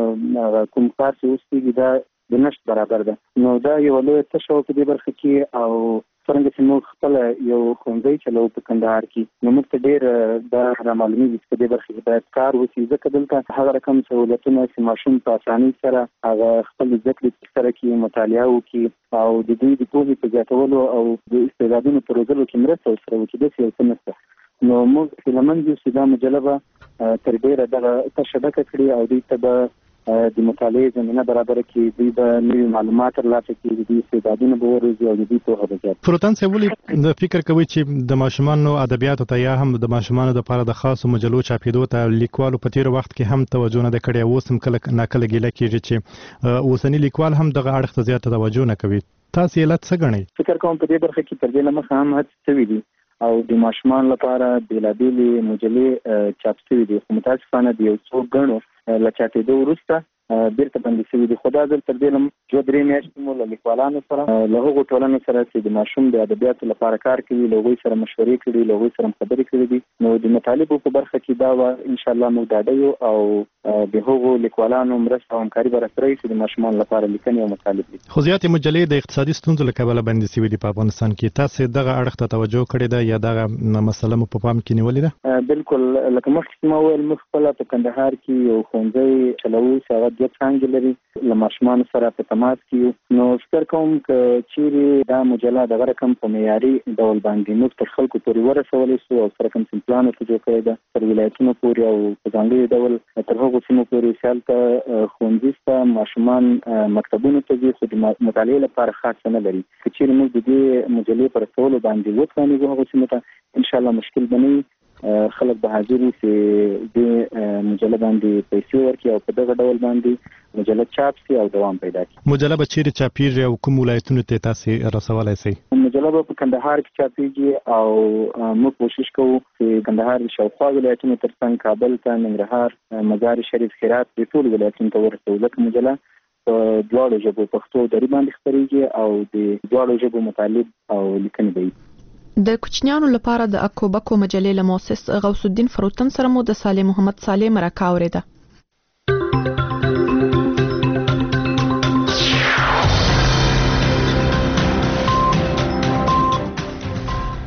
کوم کار چې اوس کېږي دا د نشت برابر ده. نو دا یوه لویه تشه په دې برخه کې. او څرنګه چې موږ خپله یو ښوونځی چلوو په کندهار کې، نو موږ ته ډېر دا رامعلومېږي چې په دې برخه کې باید کار وشي، ځکه دلته هغه رقم سهولتونه چې ماشوم په اسانۍ سره هغه خپل زده کړې ترسره کړي، مطالعه وکړي او د دوی د پوهې په زیاتولو او د استعدادونو په روزلو کې مرسته ورسره وکړي، داسې یو څه نشته. نو موږ هیله مند یو چې دا مجله به تر ډېره دغه تشه ډکه کړي او دوی ته به د مطالعې زمینه برابره کړي، دوی به نوي معلومات ترلاسه کړي، د دوی استعدادونه به وروزي او د دوی پوهه به زیاته. فروتن صاحب ولې د فکر کوي چې د ماشومانو ادبیاتو ته یا هم د ماشومانو دپاره د خاصو مجلو چاپېدو ته لیکوالو په تېر وخت کې هم توجه نه ده کړې، اوس هم کله ناکله ګیله کېږي چې اوسني لیکوال هم دغه اړخ ته زیاته توجه نه کوي؟ تاسې علت څه ګڼئ؟ فکر کوم په دې برخه کې تر دې نه مخه هم هڅې شوي دي او د ماشومان لپاره بېلابېلې مجلې چاپ شوي دي، خو متاسفانه د یو څو ګڼو له چاپېدو وروسته بیرته بندې شوي دي. خو دا ځل تر دې نه دوه درې میاشتې مو له لیکوالانو سره له هغو ټولنو سره چې د ماشوم د ادبیاتو لپاره کار کوي له هغوی سره مشورې کړي، له هغوی سره خبرې کړي دي. نو د مطالبو په برخه کې دا وه انشاءالله موږ ډاډه یو او د هغو لیکوالانو مرسته او همکاري به راسره وي چې د ماشومانو لپاره لیکنې او مطالب دي. خو زیاتې مجلې د اقتصادي ستونزو له کبله بندې شوي دي په افغانستان کې. تاسې دغه اړخ ته توجه کړې ده یا دغه مسله مو په پام کې نیولې ده؟ بالکل، لکه مخکې ما وویل موږ خپله په کندهار کې یو ښوونځی چلوو چې هغه دوه څانګې لري، له ماشومانو سره په تماس کې یو. نو فکر کوم که چیرې دا مجله دغه رقم په معیاري ډول باندې موږ تر خلکو پورې ورسولی شو او سره کوم سیمپلان ورته جوړ کړی ده تر ولایتونو پورې او په ځانګړي ډول تر هغو سیمو پورې چې هلته ښوونځي شته، ماشومان مکتبونو ته ځي خو د مطالعې لپاره خاص څه نه لري. که چیرې موږ د دې مجلې په رسولو باندې وتوانېږو هغو سیمو ته، انشاءالله مشکل به نه وي. خلک به حاضر وي چې د مجله باندې پیسې ورکړي او په دغه ډول باندې مجله چاپ شي او دوام پیدا کړي. مجله به چیرې چاپېږي او کوم ولایتونو ته تاسې رسولی شئ؟ مجله به په کندهار کې چاپېږي او موږ کوشش کوو چې کندهار د شاوخوا ولایتونو ترڅنګ کابل ته، ننګرهار، مزار شریف، هرات د ټولو ولایتونو ته ورسوو، ځکه مجله په دواړو ژبو پښتو او دري باندې خپرېږي او د دواړو ژبو مطالب او لیکنې به وي. د کوچنیانو لپاره د اکو بکو مجلې له مؤسس غوث الدین فروتن سره مو د صالح محمد صالح مرکه اورېده.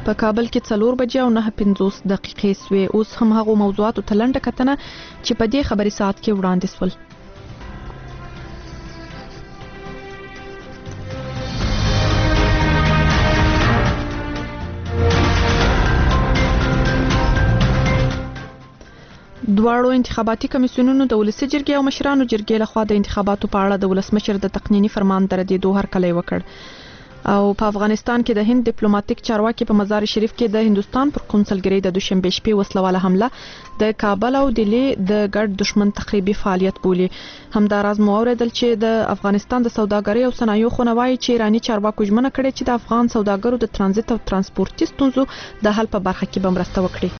په کابل کې څلور بجې او نه پنځوس دقیقې سوې. اوس هم هغو موضوعاتو ته لنډه کتنه چې په دې خبري ساعت کې وړاندې سول. دواړو انتخاباتي کمیسیونونو د ولسي جرګې او مشرانو جرګې لخوا د انتخاباتو په اړه د ولسمشر د تقنیني فرمان د ردېدو هرکلی وکړ. او په افغانستان کې د هند ډیپلوماټیک چارواکي په مزار شریف کې د هندستان پر قونسلګرۍ د دوشنبه شپې وسلواله حمله د کابل او دلی د ګډ دشمن تخریبي فعالیت بولي. همداراز مو اوریدل چې د افغانستان د سوداګرۍ او صنایعو خونوای چې ایرانی چارواکو ژمنه کړې چې د افغان سوداګرو د ترانزیت او ترانسپورتي ستونزو د حل په برخه کې به مرسته وکړي.